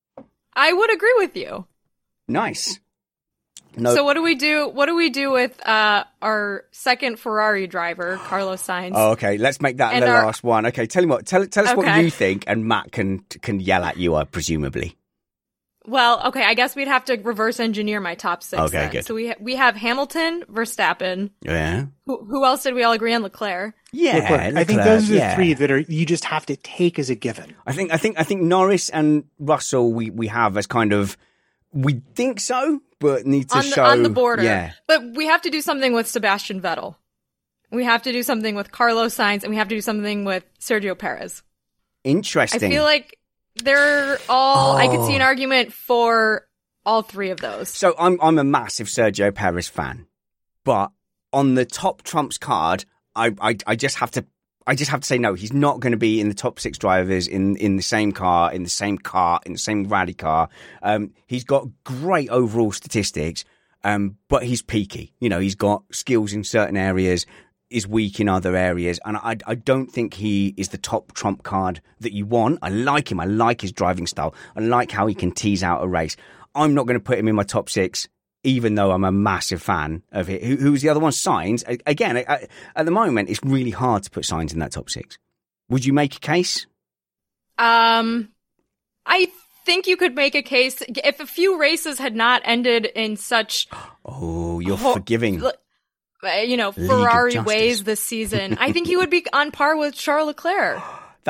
I would agree with you. Nice. No. So what do we do? What do we do with our second Ferrari driver, Carlos Sainz? Oh, okay. Let's make that the last one. Okay, tell us what you think, and Matt can yell at you, presumably. Well, okay. I guess we'd have to reverse engineer my top 6. Okay, then. Good. So we have Hamilton, Verstappen. Yeah. Who else did we all agree on? Leclerc. Yeah, Leclerc. I think those are the 3 that you just have to take as a given. I think Norris and Russell we have as kind of, we think so, but need to show on the border. Yeah. But we have to do something with Sebastian Vettel. We have to do something with Carlos Sainz, and we have to do something with Sergio Perez. Interesting. I feel like they're all. I could see an argument for all 3 of those. So I'm a massive Sergio Perez fan, but on the top trumps card, I just have to say no. He's not going to be in the top 6 drivers in the same car, in the same rally car. He's got great overall statistics, but he's peaky. He's got skills in certain areas, is weak in other areas, and I don't think he is the top trump card that you want. I like him. I like his driving style. I like how he can tease out a race. I'm not going to put him in my top 6. Even though I'm a massive fan of it. Who's the other one? Sainz. Again, at the moment, it's really hard to put Sainz in that top 6. Would you make a case? I think you could make a case if a few races had not ended in such... Oh, you're forgiving. Ferrari ways this season. I think he would be on par with Charles Leclerc.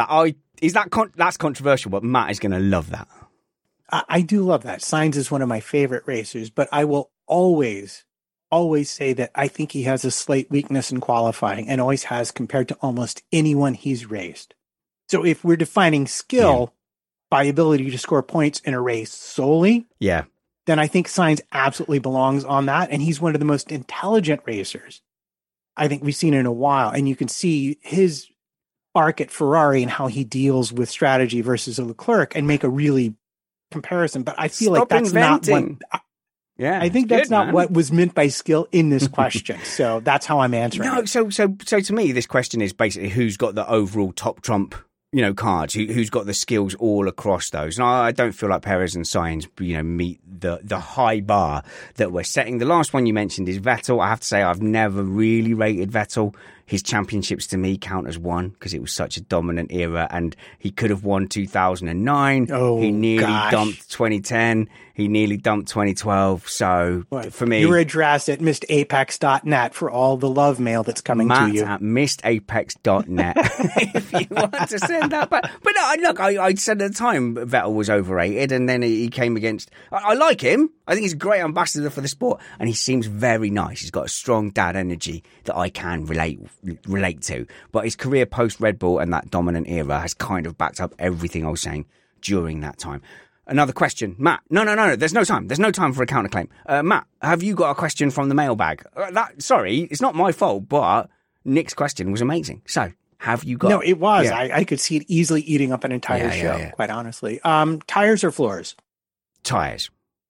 That's controversial, but Matt is going to love that. I do love that. Sainz is one of my favorite racers, but I will always say that I think he has a slight weakness in qualifying and always has compared to almost anyone he's raced. So if we're defining skill by ability to score points in a race solely, then I think Sainz absolutely belongs on that. And he's one of the most intelligent racers I think we've seen in a while. And you can see his arc at Ferrari and how he deals with strategy versus a Leclerc and make a really comparison, but I feel like that's inventing. Not what. I think that's not what was meant by skill in this question. So that's how I'm answering. No, so to me, this question is basically who's got the overall top trump, cards. Who's got the skills all across those? And I don't feel like Perez and Sainz, meet the high bar that we're setting. The last one you mentioned is Vettel. I have to say I've never really rated Vettel. His championships to me count as one because it was such a dominant era, and he could have won 2009. He nearly dumped 2010. He nearly dumped 2012. So for me, your address at missedapex.net for all the love mail that's coming Matt to you. at missedapex.net if you want to send that back. But no, look, I said at the time Vettel was overrated, and then he came against. I like him. I think he's a great ambassador for the sport, and he seems very nice. He's got a strong dad energy that I can relate relate to. But his career post Red Bull and that dominant era has kind of backed up everything I was saying during that time. Another question, Matt. No. There's no time. There's no time for a counterclaim. Matt, have you got a question from the mailbag? Sorry, it's not my fault, but Nick's question was amazing. So, have you got? No, it was. Yeah. I could see it easily eating up an entire show. Quite honestly. Tires or floors? Tires.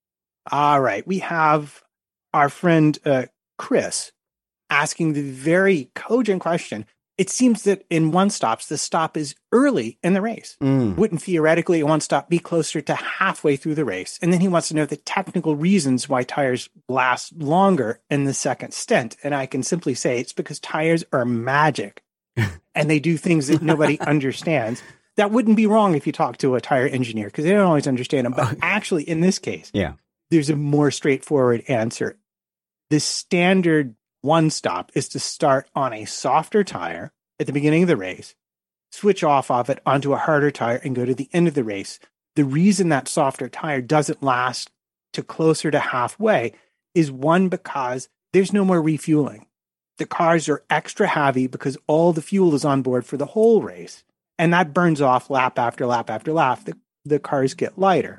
All right. We have our friend Chris asking the very cogent question. It seems that in one stops, the stop is early in the race. Wouldn't theoretically a one stop be closer to halfway through the race? And then he wants to know the technical reasons why tires last longer in the second stint. And I can simply say it's because tires are magic and they do things that nobody understands. That wouldn't be wrong if you talk to a tire engineer because they don't always understand them. But actually, in this case, there's a more straightforward answer. The standard one stop is to start on a softer tire at the beginning of the race, switch off of it onto a harder tire and go to the end of the race. The reason that softer tire doesn't last to closer to halfway is one, because there's no more refueling. The cars are extra heavy because all the fuel is on board for the whole race. And that burns off lap after lap after lap. The cars get lighter.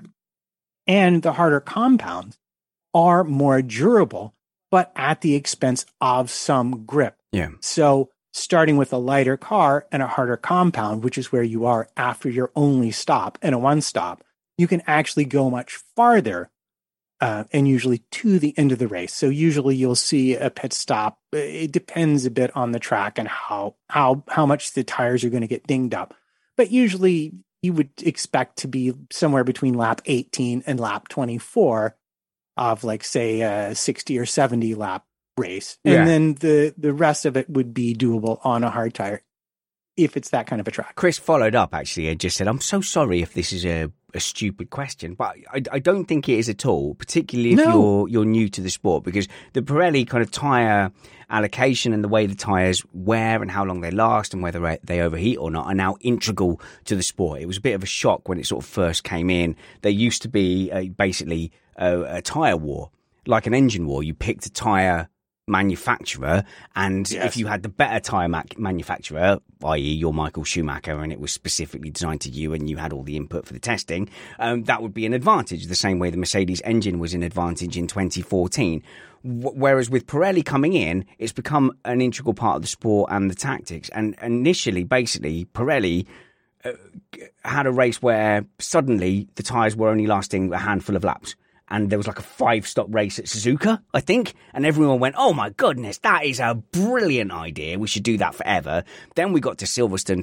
And the harder compounds are more durable, but at the expense of some grip. Yeah. So starting with a lighter car and a harder compound, which is where you are after your only stop and a one stop, you can actually go much farther and usually to the end of the race. So usually you'll see a pit stop. It depends a bit on the track and how much the tires are going to get dinged up. But usually you would expect to be somewhere between lap 18 and lap 24 of like, say, a 60 or 70 lap race. And then the rest of it would be doable on a hard tire if it's that kind of a track. Chris followed up, actually, and just said, I'm so sorry if this is a stupid question, but I don't think it is at all, particularly if you're new to the sport, because the Pirelli kind of tyre allocation and the way the tyres wear and how long they last and whether they overheat or not are now integral to the sport. It was a bit of a shock when it sort of first came in. There used to be basically a tyre war, like an engine war. You picked a tyre manufacturer, and if you had the better tyre manufacturer, i.e. your Michael Schumacher, and it was specifically designed to you and you had all the input for the testing, that would be an advantage, the same way the Mercedes engine was an advantage in 2014. Whereas with Pirelli coming in, it's become an integral part of the sport and the tactics. And initially, basically, Pirelli had a race where suddenly the tyres were only lasting a handful of laps. And there was like a 5-stop race at Suzuka, I think. And everyone went, oh my goodness, that is a brilliant idea. We should do that forever. Then we got to Silverstone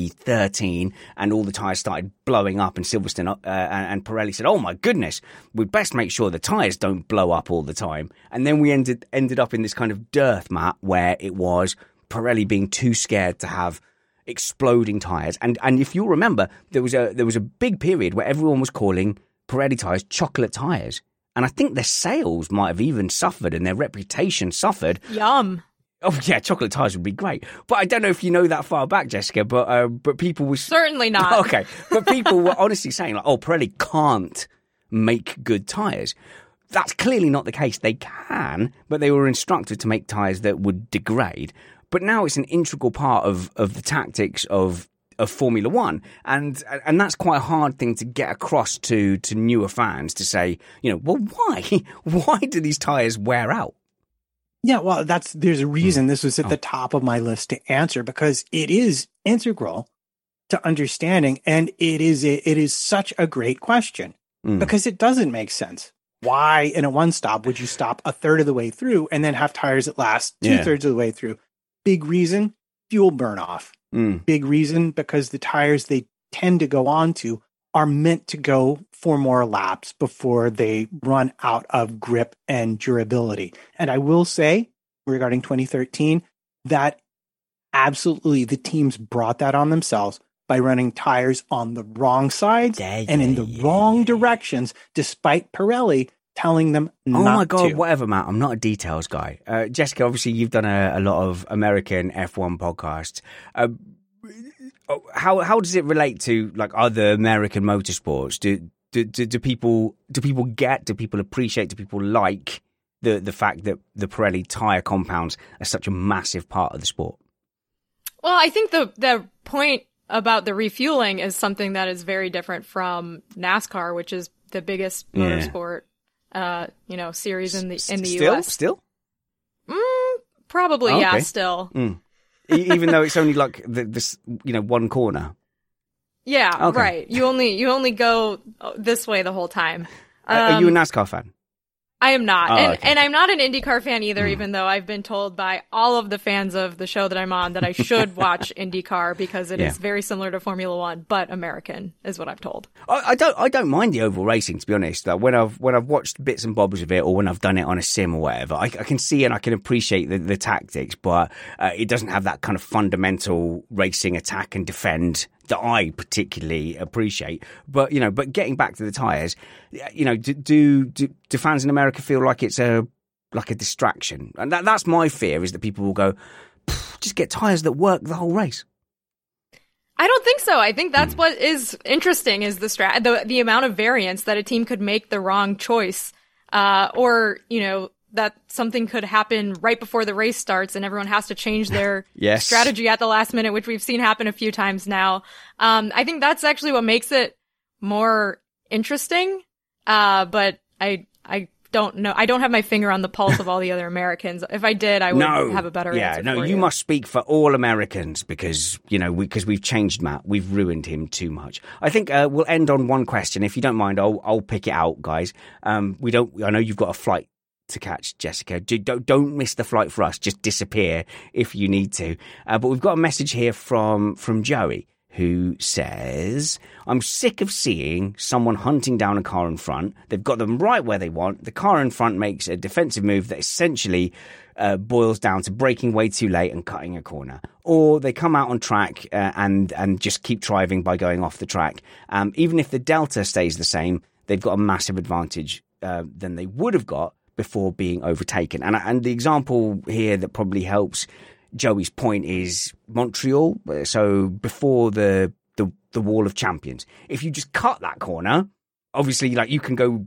2013 and all the tyres started blowing up, and Silverstone and Pirelli said, oh my goodness, we'd best make sure the tyres don't blow up all the time. And then we ended up in this kind of dearth, Matt, where it was Pirelli being too scared to have exploding tyres. And if you'll remember, there was a big period where everyone was calling Pirelli tyres chocolate tyres, and I think their sales might have even suffered and their reputation suffered. Yum. Oh yeah, chocolate tyres would be great, but I don't know if you know that far back, Jessica. But people were certainly not okay. But people were honestly saying like, "Oh, Pirelli can't make good tyres." That's clearly not the case. They can, but they were instructed to make tyres that would degrade. But now it's an integral part of the tactics of Formula One, and that's quite a hard thing to get across to newer fans, to say, well, why do these tires wear out? Yeah, well, there's a reason this was at the top of my list to answer, because it is integral to understanding, and it is such a great question because it doesn't make sense. Why in a one stop would you stop a third of the way through and then have tires that last 2/3 of the way through? Big reason: fuel burn off. Big reason, because the tires they tend to go on to are meant to go for more laps before they run out of grip and durability. And I will say, regarding 2013, that absolutely the teams brought that on themselves by running tires on the wrong sides and in the wrong directions, despite Pirelli telling them not to. Oh my God, whatever, Matt. I'm not a details guy. Jessica, obviously you've done a lot of American F1 podcasts. How does it relate to like other American motorsports? Do people get? Do people appreciate? Do people like the fact that the Pirelli tyre compounds are such a massive part of the sport? Well, I think the point about the refueling is something that is very different from NASCAR, which is the biggest motorsport, series in the U.S. Still? Probably, yeah, still. Even though it's only like this, one corner. Yeah, okay. Right. You only go this way the whole time. Are you a NASCAR fan? I am not. And I'm not an IndyCar fan either, even though I've been told by all of the fans of the show that I'm on that I should watch IndyCar because it is very similar to Formula One, but American is what I've told. I don't mind the oval racing, to be honest. When I've watched bits and bobs of it, or when I've done it on a sim or whatever, I can see and I can appreciate the tactics, but it doesn't have that kind of fundamental racing attack and defend that I particularly appreciate. But getting back to the tyres, do fans in America feel like it's a distraction? And that's my fear, is that people will go, just get tyres that work the whole race. I don't think so. I think that's what is interesting, is the amount of variance that a team could make the wrong choice, or that something could happen right before the race starts and everyone has to change their strategy at the last minute, which we've seen happen a few times now. I think that's actually what makes it more interesting. But I don't know. I don't have my finger on the pulse of all the other Americans. If I did, I would have a better answer for you must speak for all Americans because we've changed Matt. We've ruined him too much. I think we'll end on one question. If you don't mind, I'll pick it out, guys. I know you've got a flight to catch, Jessica. Don't miss the flight for us. Just disappear if you need to. But we've got a message here from Joey, who says, I'm sick of seeing someone hunting down a car in front. They've got them right where they want. The car in front makes a defensive move that essentially boils down to braking way too late and cutting a corner. Or they come out on track and just keep driving by going off the track. Even if the delta stays the same, they've got a massive advantage than they would have got before being overtaken. And the example here that probably helps Joey's point is Montreal. So before the Wall of Champions, if you just cut that corner, obviously, you can go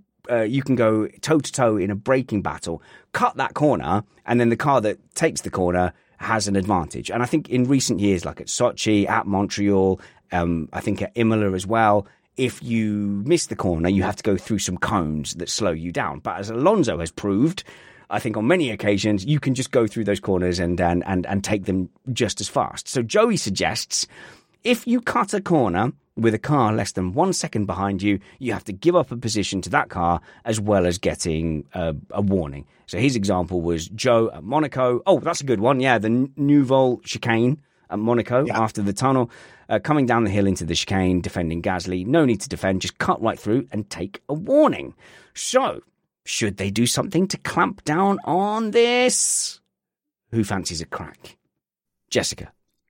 toe to toe in a braking battle, cut that corner, and then the car that takes the corner has an advantage. And I think in recent years, like at Sochi, at Montreal, I think at Imola as well, if you miss the corner, you have to go through some cones that slow you down. But as Alonso has proved, I think on many occasions, you can just go through those corners and take them just as fast. So Joey suggests, if you cut a corner with a car less than 1 second behind you, you have to give up a position to that car as well as getting a warning. So his example was Joe at Monaco. Oh, that's a good one. Yeah, the Nouvelle chicane at Monaco after the tunnel. Coming down the hill into the chicane, defending Gasly. No need to defend, just cut right through and take a warning. So, should they do something to clamp down on this? Who fancies a crack? Jessica.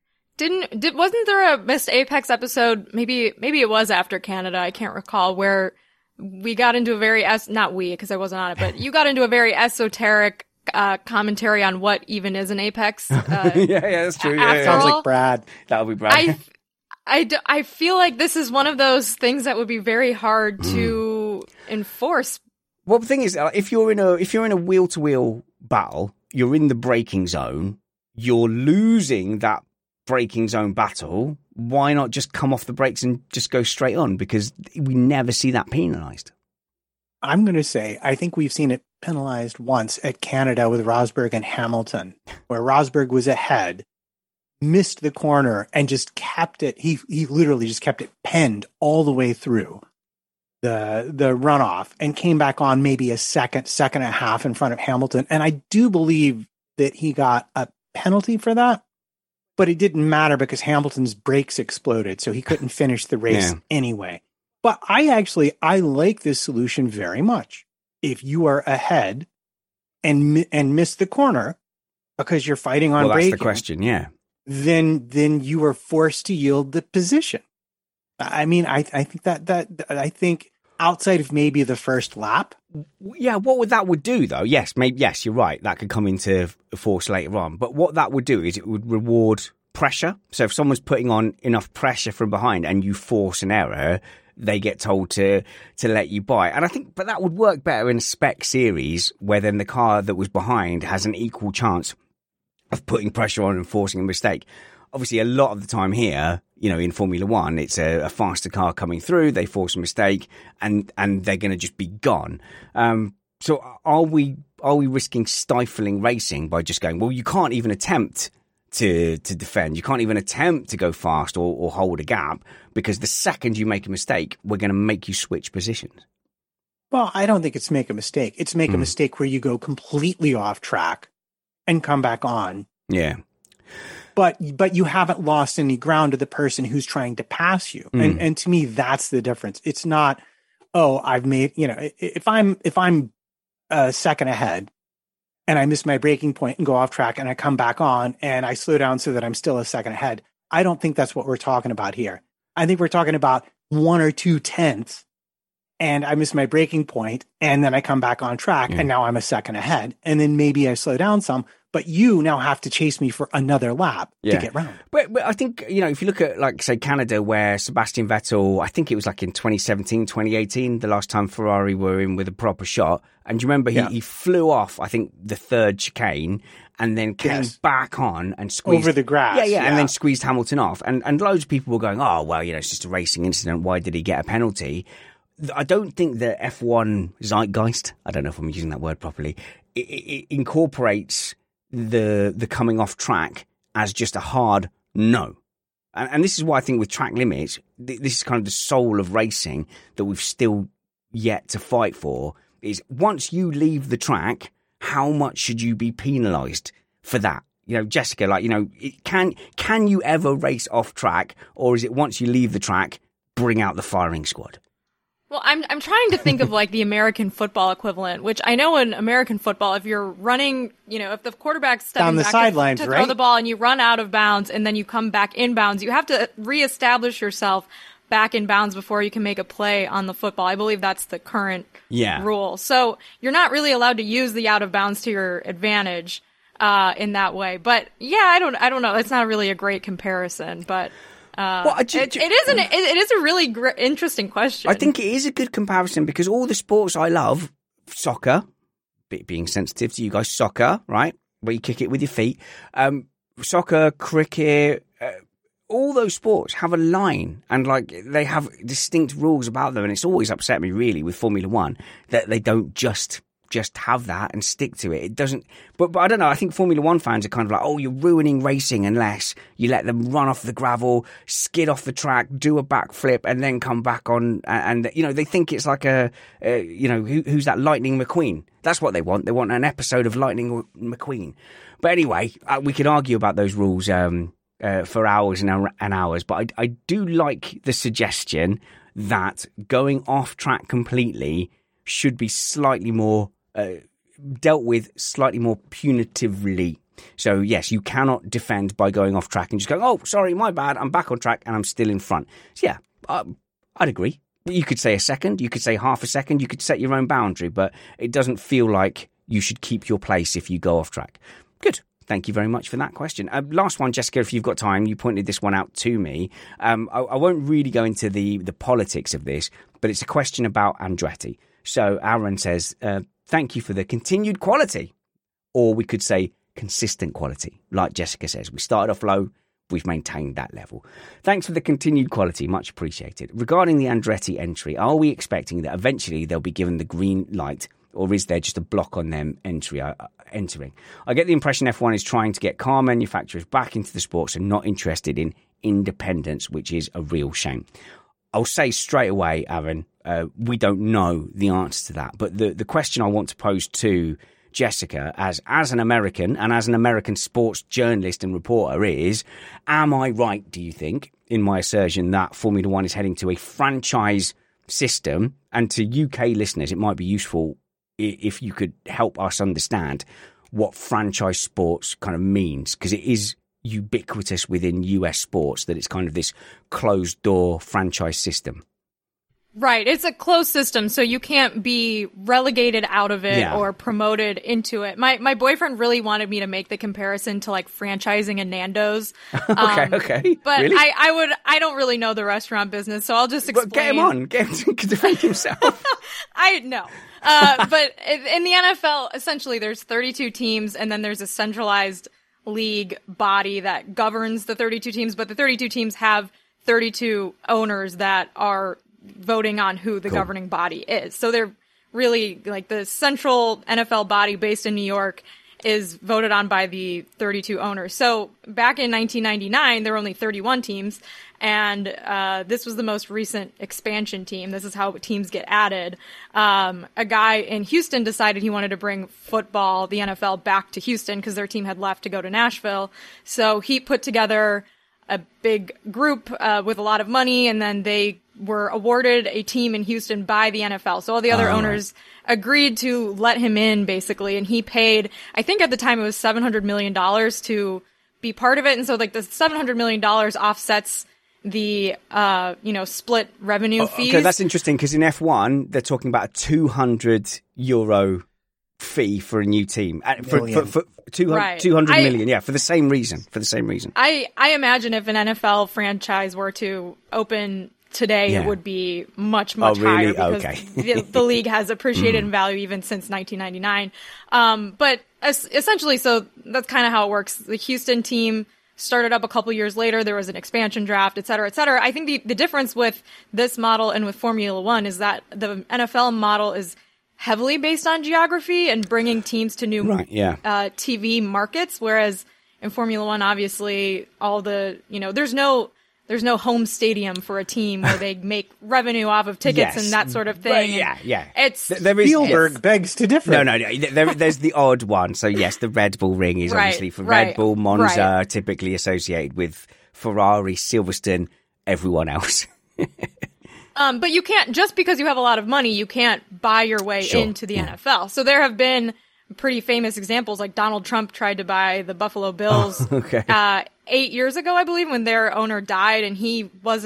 Wasn't there a Missed Apex episode, maybe it was after Canada, I can't recall, where we got into a very, not we, because I wasn't on it, but you got into a very esoteric commentary on what even is an Apex. Yeah, that's true. Sounds like Brad. That'll be Brad. I feel like this is one of those things that would be very hard to enforce. Well, the thing is, if you're in a wheel-to-wheel battle, you're in the braking zone, you're losing that braking zone battle. Why not just come off the brakes and just go straight on? Because we never see that penalised. I'm going to say, I think we've seen it penalized once at Canada with Rosberg and Hamilton, where Rosberg was ahead, missed the corner, and just kept it. He literally just kept it penned all the way through the runoff and came back on maybe a second and a half in front of Hamilton. And I do believe that he got a penalty for that, but it didn't matter because Hamilton's brakes exploded, so he couldn't finish the race anyway. But I like this solution very much. If you are ahead and miss the corner because you're fighting on braking, that's the question, then you are forced to yield the position. I mean, I think outside of maybe the first lap. Yeah, what that would do though? Yes, you're right. That could come into force later on. But what that would do is it would reward pressure. So if someone's putting on enough pressure from behind and you force an error, they get told to let you by. And I think, but that would work better in a spec series where then the car that was behind has an equal chance of putting pressure on and forcing a mistake. obviously a lot of the time here, you know, in Formula One, it's a faster car coming through, they force a mistake and they're going to just be gone. So are we risking stifling racing by just going, well, you can't even attempt to defend. You can't even attempt to go fast or hold a gap, because the second you make a mistake, we're going to make you switch positions. Well, I don't think it's make a mistake. It's make a mistake where you go completely off track and come back on. Yeah. But you haven't lost any ground to the person who's trying to pass you. And to me, that's the difference. It's not, oh, I've made, you know, if I'm a second ahead and I miss my braking point and go off track and I come back on and I slow down so that I'm still a second ahead, I don't think that's what we're talking about here. I think we're talking about 1 or 2 tenths and I miss my braking point and then I come back on track and now I'm a second ahead. And then maybe I slow down some, but you now have to chase me for another lap to get round. But I think, you know, if you look at, like, say, Canada, where Sebastian Vettel, I think it was like in 2017, 2018, the last time Ferrari were in with a proper shot. And do you remember he flew off, I think, the third chicane and then came back on and squeezed. Over the grass. Yeah, and then squeezed Hamilton off. And loads of people were going, oh, well, you know, it's just a racing incident. Why did he get a penalty? I don't think the F1 zeitgeist, I don't know if I'm using that word properly, it incorporates the coming off track as just a hard no. And this is why I think with track limits, this is kind of the soul of racing that we've still yet to fight for, is once you leave the track, how much should you be penalised for that? You know, Jessica, like, you know, can you ever race off track, or is it once you leave the track, bring out the firing squad? Well, I'm trying to think of like the American football equivalent, which I know in American football, if you're running, you know, if the quarterback's stepping back sidelines, to throw the ball and you run out of bounds and then you come back in bounds, you have to reestablish yourself back in bounds before you can make a play on the football. I believe that's the current rule. So you're not really allowed to use the out of bounds to your advantage in that way. But yeah, I don't know. It's not really a great comparison, but. It is a really interesting question. I think it is a good comparison because all the sports I love, soccer, being sensitive to you guys, soccer, right, where you kick it with your feet, soccer, cricket, all those sports have a line and like they have distinct rules about them, and it's always upset me really with Formula One that they don't just have that and stick to it. It doesn't, but I don't know. I think Formula One fans are kind of like, oh, you're ruining racing unless you let them run off the gravel, skid off the track, do a backflip, and then come back on. And you know, they think it's like you know, who's that Lightning McQueen? That's what they want. They want an episode of Lightning McQueen. But anyway, we could argue about those rules for hours and hours. But I do like the suggestion that going off track completely should be slightly more dealt with slightly more punitively. So yes, you cannot defend by going off track and just going, oh, sorry, my bad, I'm back on track and I'm still in front. So yeah, I'd agree. You could say a second, you could say half a second, you could set your own boundary, but it doesn't feel like you should keep your place if you go off track. Good. Thank you very much for that question. Last one, Jessica, if you've got time, you pointed this one out to me. I won't really go into the politics of this, but it's a question about Andretti. So Aaron says, thank you for the continued quality, or we could say consistent quality. Like Jessica says, we started off low, we've maintained that level. Thanks for the continued quality, much appreciated. Regarding the Andretti entry, are we expecting that eventually they'll be given the green light, or is there just a block on them entering? I get the impression F1 is trying to get car manufacturers back into the sports and not interested in independence, which is a real shame. I'll say straight away, Aaron, we don't know the answer to that. But the question I want to pose to Jessica, as an American and as an American sports journalist and reporter, is, am I right, do you think, in my assertion that Formula One is heading to a franchise system? And to UK listeners, it might be useful if you could help us understand what franchise sports kind of means, because it is ubiquitous within US sports that it's kind of this closed door franchise system. Right. It's a closed system, so you can't be relegated out of it or promoted into it. My boyfriend really wanted me to make the comparison to like franchising a Nando's. Okay. But really? I don't really know the restaurant business, so I'll just explain. But get him on. Get him to defend himself. I know. But in the NFL, essentially there's 32 teams and then there's a centralized league body that governs the 32 teams, but the 32 teams have 32 owners that are voting on who the governing body is. So they're really like the central NFL body based in New York is voted on by the 32 owners. So back in 1999, there were only 31 teams, and this was the most recent expansion team. This is how teams get added. A guy in Houston decided he wanted to bring football, the NFL, back to Houston because their team had left to go to Nashville. So he put together a big group with a lot of money, and then they were awarded a team in Houston by the NFL. So all the other owners agreed to let him in, basically, and he paid, I think at the time it was $700 million to be part of it. And so like the $700 million offsets the, split revenue fees. Okay, that's interesting because in F1, they're talking about a €200 fee for a new team. For 200 million, yeah, for the same reason. I imagine if an NFL franchise were to open today, it would be much higher because the league has appreciated in value even since 1999. But essentially, so that's kind of how it works. The Houston team started up a couple years later. There was an expansion draft, et cetera, et cetera. I think the difference with this model and with Formula One is that the NFL model is heavily based on geography and bringing teams to new TV markets, whereas in Formula One, obviously, all the, there's no home stadium for a team where they make revenue off of tickets and that sort of thing. It's Spielberg begs to differ. No. There's the odd one. So yes, the Red Bull Ring is obviously for Red Bull, Monza, typically associated with Ferrari, Silverstone, everyone else. But you can't, just because you have a lot of money, you can't buy your way into the NFL. So there have been pretty famous examples, like Donald Trump tried to buy the Buffalo Bills 8 years ago, I believe, when their owner died, and he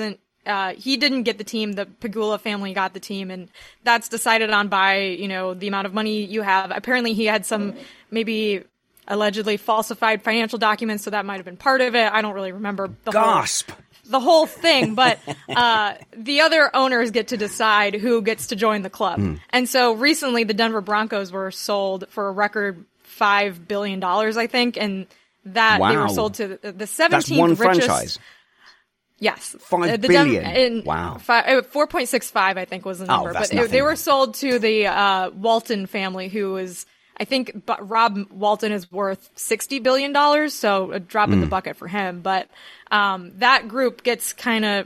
didn't get the team. The Pegula family got the team, and that's decided on by, the amount of money you have. Apparently he had some maybe allegedly falsified financial documents, so that might have been part of it. I don't really remember the whole thing, but the other owners get to decide who gets to join the club. And so recently the Denver Broncos were sold for a record $5 billion, I think, and that they were sold to the 17th That's one richest franchise. Yes. $5 billion. Wow. 4.65, I think, was the number. But they were sold to the Walton family, who was, I think Rob Walton is worth $60 billion, so a drop in the bucket for him. But that group gets kind of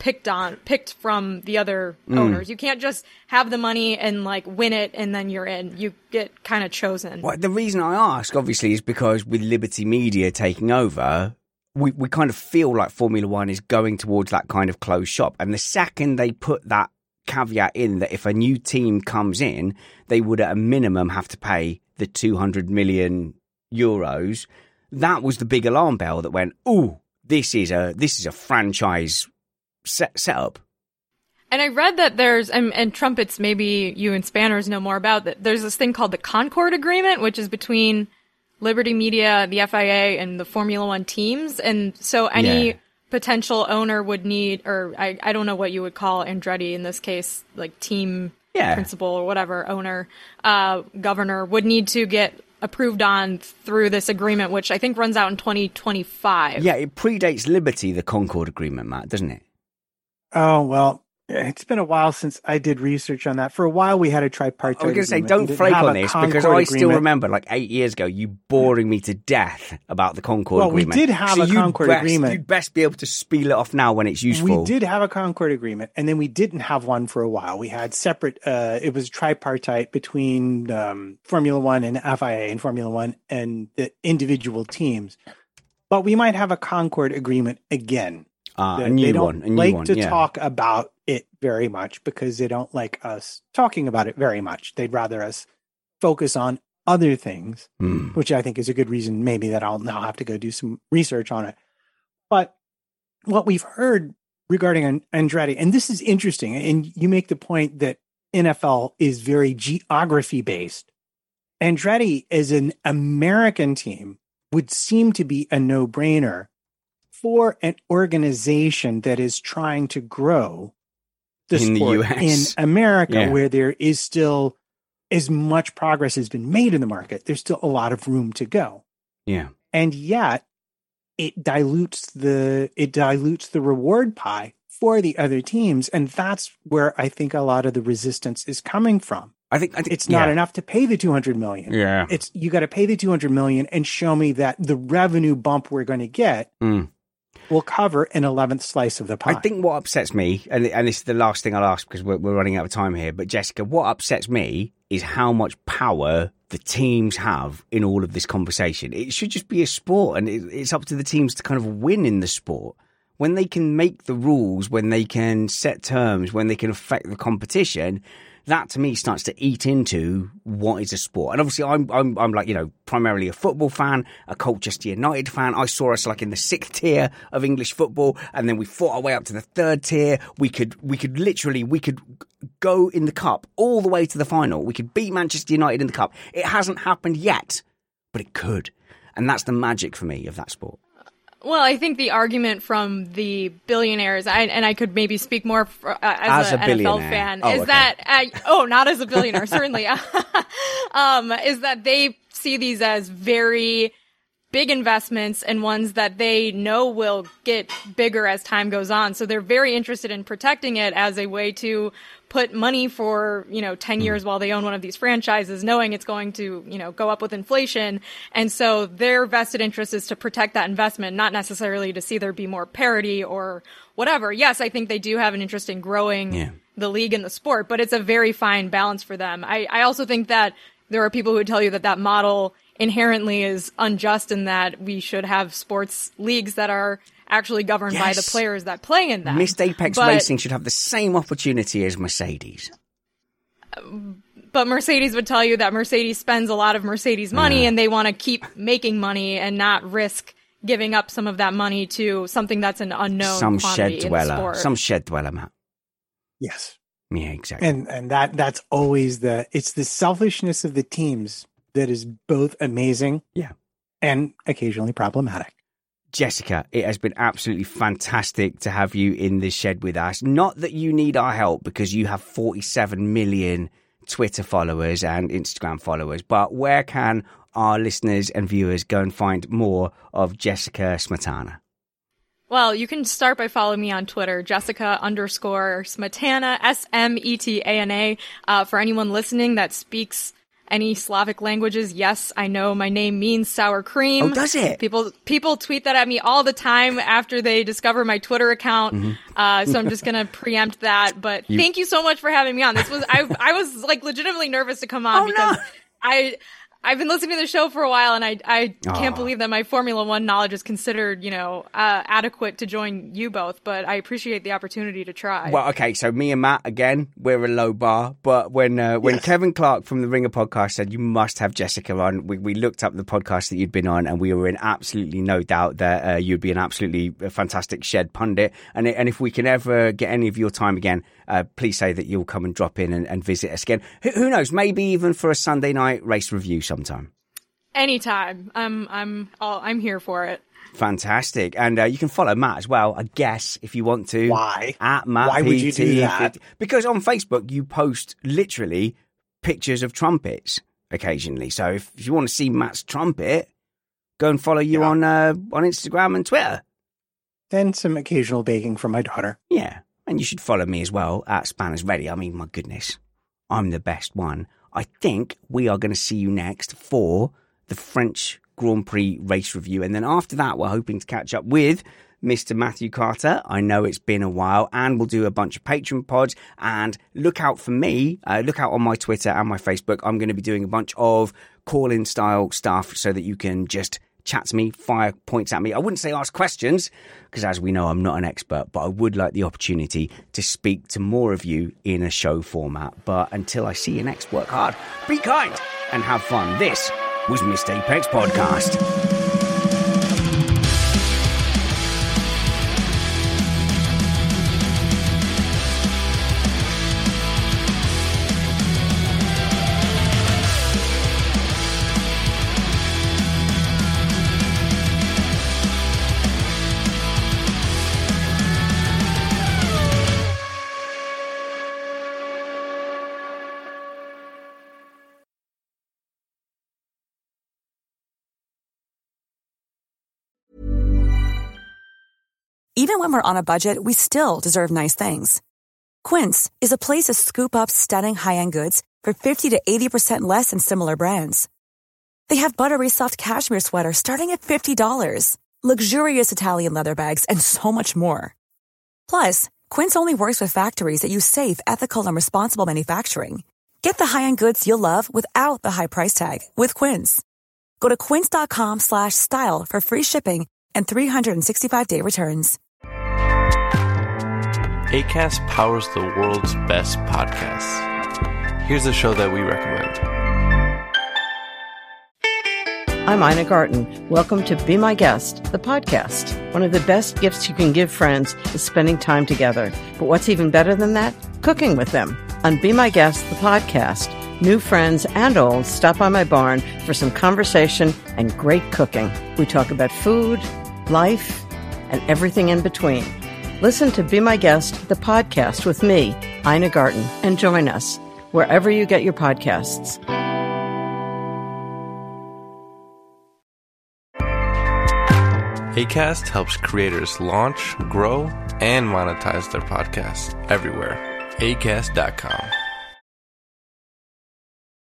picked from the other owners. You can't just have the money and win it and then you're in. You get kind of chosen. Well, the reason I ask, obviously, is because with Liberty Media taking over, we kind of feel like Formula One is going towards that kind of closed shop. And the second they put that caveat in that if a new team comes in, they would at a minimum have to pay the 200 million euros, that was the big alarm bell that went, ooh, this is a franchise setup. And I read that there's, and trumpets, maybe you and Spanners know more about that. There's this thing called the Concord Agreement, which is between Liberty Media, the FIA, and the Formula One teams. And so any potential owner would need, or I don't know what you would call Andretti in this case, like team principal or whatever, owner, governor, would need to get approved on through this agreement, which I think runs out in 2025. Yeah, it predates Liberty, the Concord Agreement, Matt, doesn't it? Oh, well, it's been a while since I did research on that. For a while, we had a tripartite I was going to say, don't flake on this, because I still remember, 8 years ago, you boring me to death about the Concord Agreement. Well, we did have a Concord Agreement. You'd best be able to spiel it off now when it's useful. We did have a Concord Agreement, and then we didn't have one for a while. We had separate, it was tripartite between Formula One and FIA and Formula One and the individual teams. But we might have a Concord Agreement again. A new one. They don't like to talk about it very much because they don't like us talking about it very much. They'd rather us focus on other things, which I think is a good reason maybe that I'll now have to go do some research on it. But what we've heard regarding Andretti, and this is interesting, and you make the point that NFL is very geography-based. Andretti as an American team would seem to be a no-brainer for an organization that is trying to grow the sport in America, where there is still, as much progress has been made in the market, there's still a lot of room to go. Yeah. And yet it dilutes the reward pie for the other teams. And that's where I think a lot of the resistance is coming from. I think it's not enough to pay the $200 million. Yeah. You got to pay the $200 million and show me that the revenue bump we're going to get will cover an 11th slice of the pie. I think what upsets me, and this is the last thing I'll ask because we're running out of time here, but Jessica, what upsets me is how much power the teams have in all of this conversation. It should just be a sport, and it's up to the teams to kind of win in the sport. When they can make the rules, when they can set terms, when they can affect the competition, that to me starts to eat into what is a sport. And obviously I'm like, primarily a football fan, a Colchester United fan. I saw us like in the 6th tier of English football, and then we fought our way up to the 3rd tier. We could go in the cup all the way to the final. We could beat Manchester United in the cup. It hasn't happened yet, but it could. And that's the magic for me of that sport. Well, I think the argument from the billionaires, and I could maybe speak more as an NFL fan, is that, not as a billionaire, certainly, is that they see these as very big investments and ones that they know will get bigger as time goes on. So they're very interested in protecting it as a way to put money for, 10 years while they own one of these franchises, knowing it's going to, go up with inflation. And so their vested interest is to protect that investment, not necessarily to see there be more parity or whatever. Yes, I think they do have an interest in growing the league and the sport, but it's a very fine balance for them. I also think that there are people who would tell you that model inherently is unjust and that we should have sports leagues that are actually governed by the players that play in them. Missed Apex Racing should have the same opportunity as Mercedes. But Mercedes would tell you that Mercedes spends a lot of Mercedes money and they want to keep making money and not risk giving up some of that money to something that's an unknown quantity in sport. Some shed dweller, Matt. Yes. Yeah, exactly. And that's always it's the selfishness of the teams that is both amazing and occasionally problematic. Jessica, it has been absolutely fantastic to have you in this shed with us. Not that you need our help because you have 47 million Twitter followers and Instagram followers, but where can our listeners and viewers go and find more of Jessica Smetana? Well, you can start by following me on Twitter, Jessica_Smetana, Smetana. For anyone listening that speaks any Slavic languages, yes, I know my name means sour cream. Oh, does it? People tweet that at me all the time after they discover my Twitter account. So I'm just going to preempt that. But thank you so much for having me on. I was like legitimately nervous to come on because I've been listening to the show for a while, and I can't believe that my Formula One knowledge is considered, adequate to join you both. But I appreciate the opportunity to try. Well, okay, so me and Matt, again, we're a low bar. But when Kevin Clark from the Ringer podcast said you must have Jessica on, we looked up the podcast that you'd been on, and we were in absolutely no doubt that you'd be an absolutely fantastic shed pundit. And if we can ever get any of your time again, please say that you'll come and drop in and visit us again. Who knows? Maybe even for a Sunday night race review sometime. Anytime. I'm here for it. Fantastic. And you can follow Matt as well, I guess, if you want to. Why? At Matt Why would you do that? Because on Facebook, you post literally pictures of trumpets occasionally. So if you want to see Matt's trumpet, go and follow you on Instagram and Twitter. Then some occasional baking from my daughter. Yeah. And you should follow me as well at Spanners Ready. I mean, my goodness, I'm the best one. I think we are going to see you next for the French Grand Prix race review. And then after that, we're hoping to catch up with Mr. Matthew Carter. I know it's been a while, and we'll do a bunch of Patreon pods. And look out for me. Look out on my Twitter and my Facebook. I'm going to be doing a bunch of call-in style stuff so that you can just chat to me, fire points at me. I wouldn't say ask questions, because as we know, I'm not an expert, but I would like the opportunity to speak to more of you in a show format. But until I see you next, work hard, be kind, and have fun. This was Missed Apex Podcast. Even when we're on a budget, we still deserve nice things. Quince is a place to scoop up stunning high-end goods for 50 to 80% less than similar brands. They have buttery soft cashmere sweaters starting at $50, luxurious Italian leather bags, and so much more. Plus, Quince only works with factories that use safe, ethical, and responsible manufacturing. Get the high-end goods you'll love without the high price tag with Quince. Go to quince.com/style for free shipping and 365-day returns. Acast powers the world's best podcasts. Here's a show that we recommend. I'm Ina Garten. Welcome to Be My Guest, the podcast. One of the best gifts you can give friends is spending time together. But what's even better than that? Cooking with them. On Be My Guest, the podcast, new friends and old stop by my barn for some conversation and great cooking. We talk about food, life, and everything in between. Listen to Be My Guest, the podcast with me, Ina Garten, and join us wherever you get your podcasts. Acast helps creators launch, grow, and monetize their podcasts everywhere. Acast.com.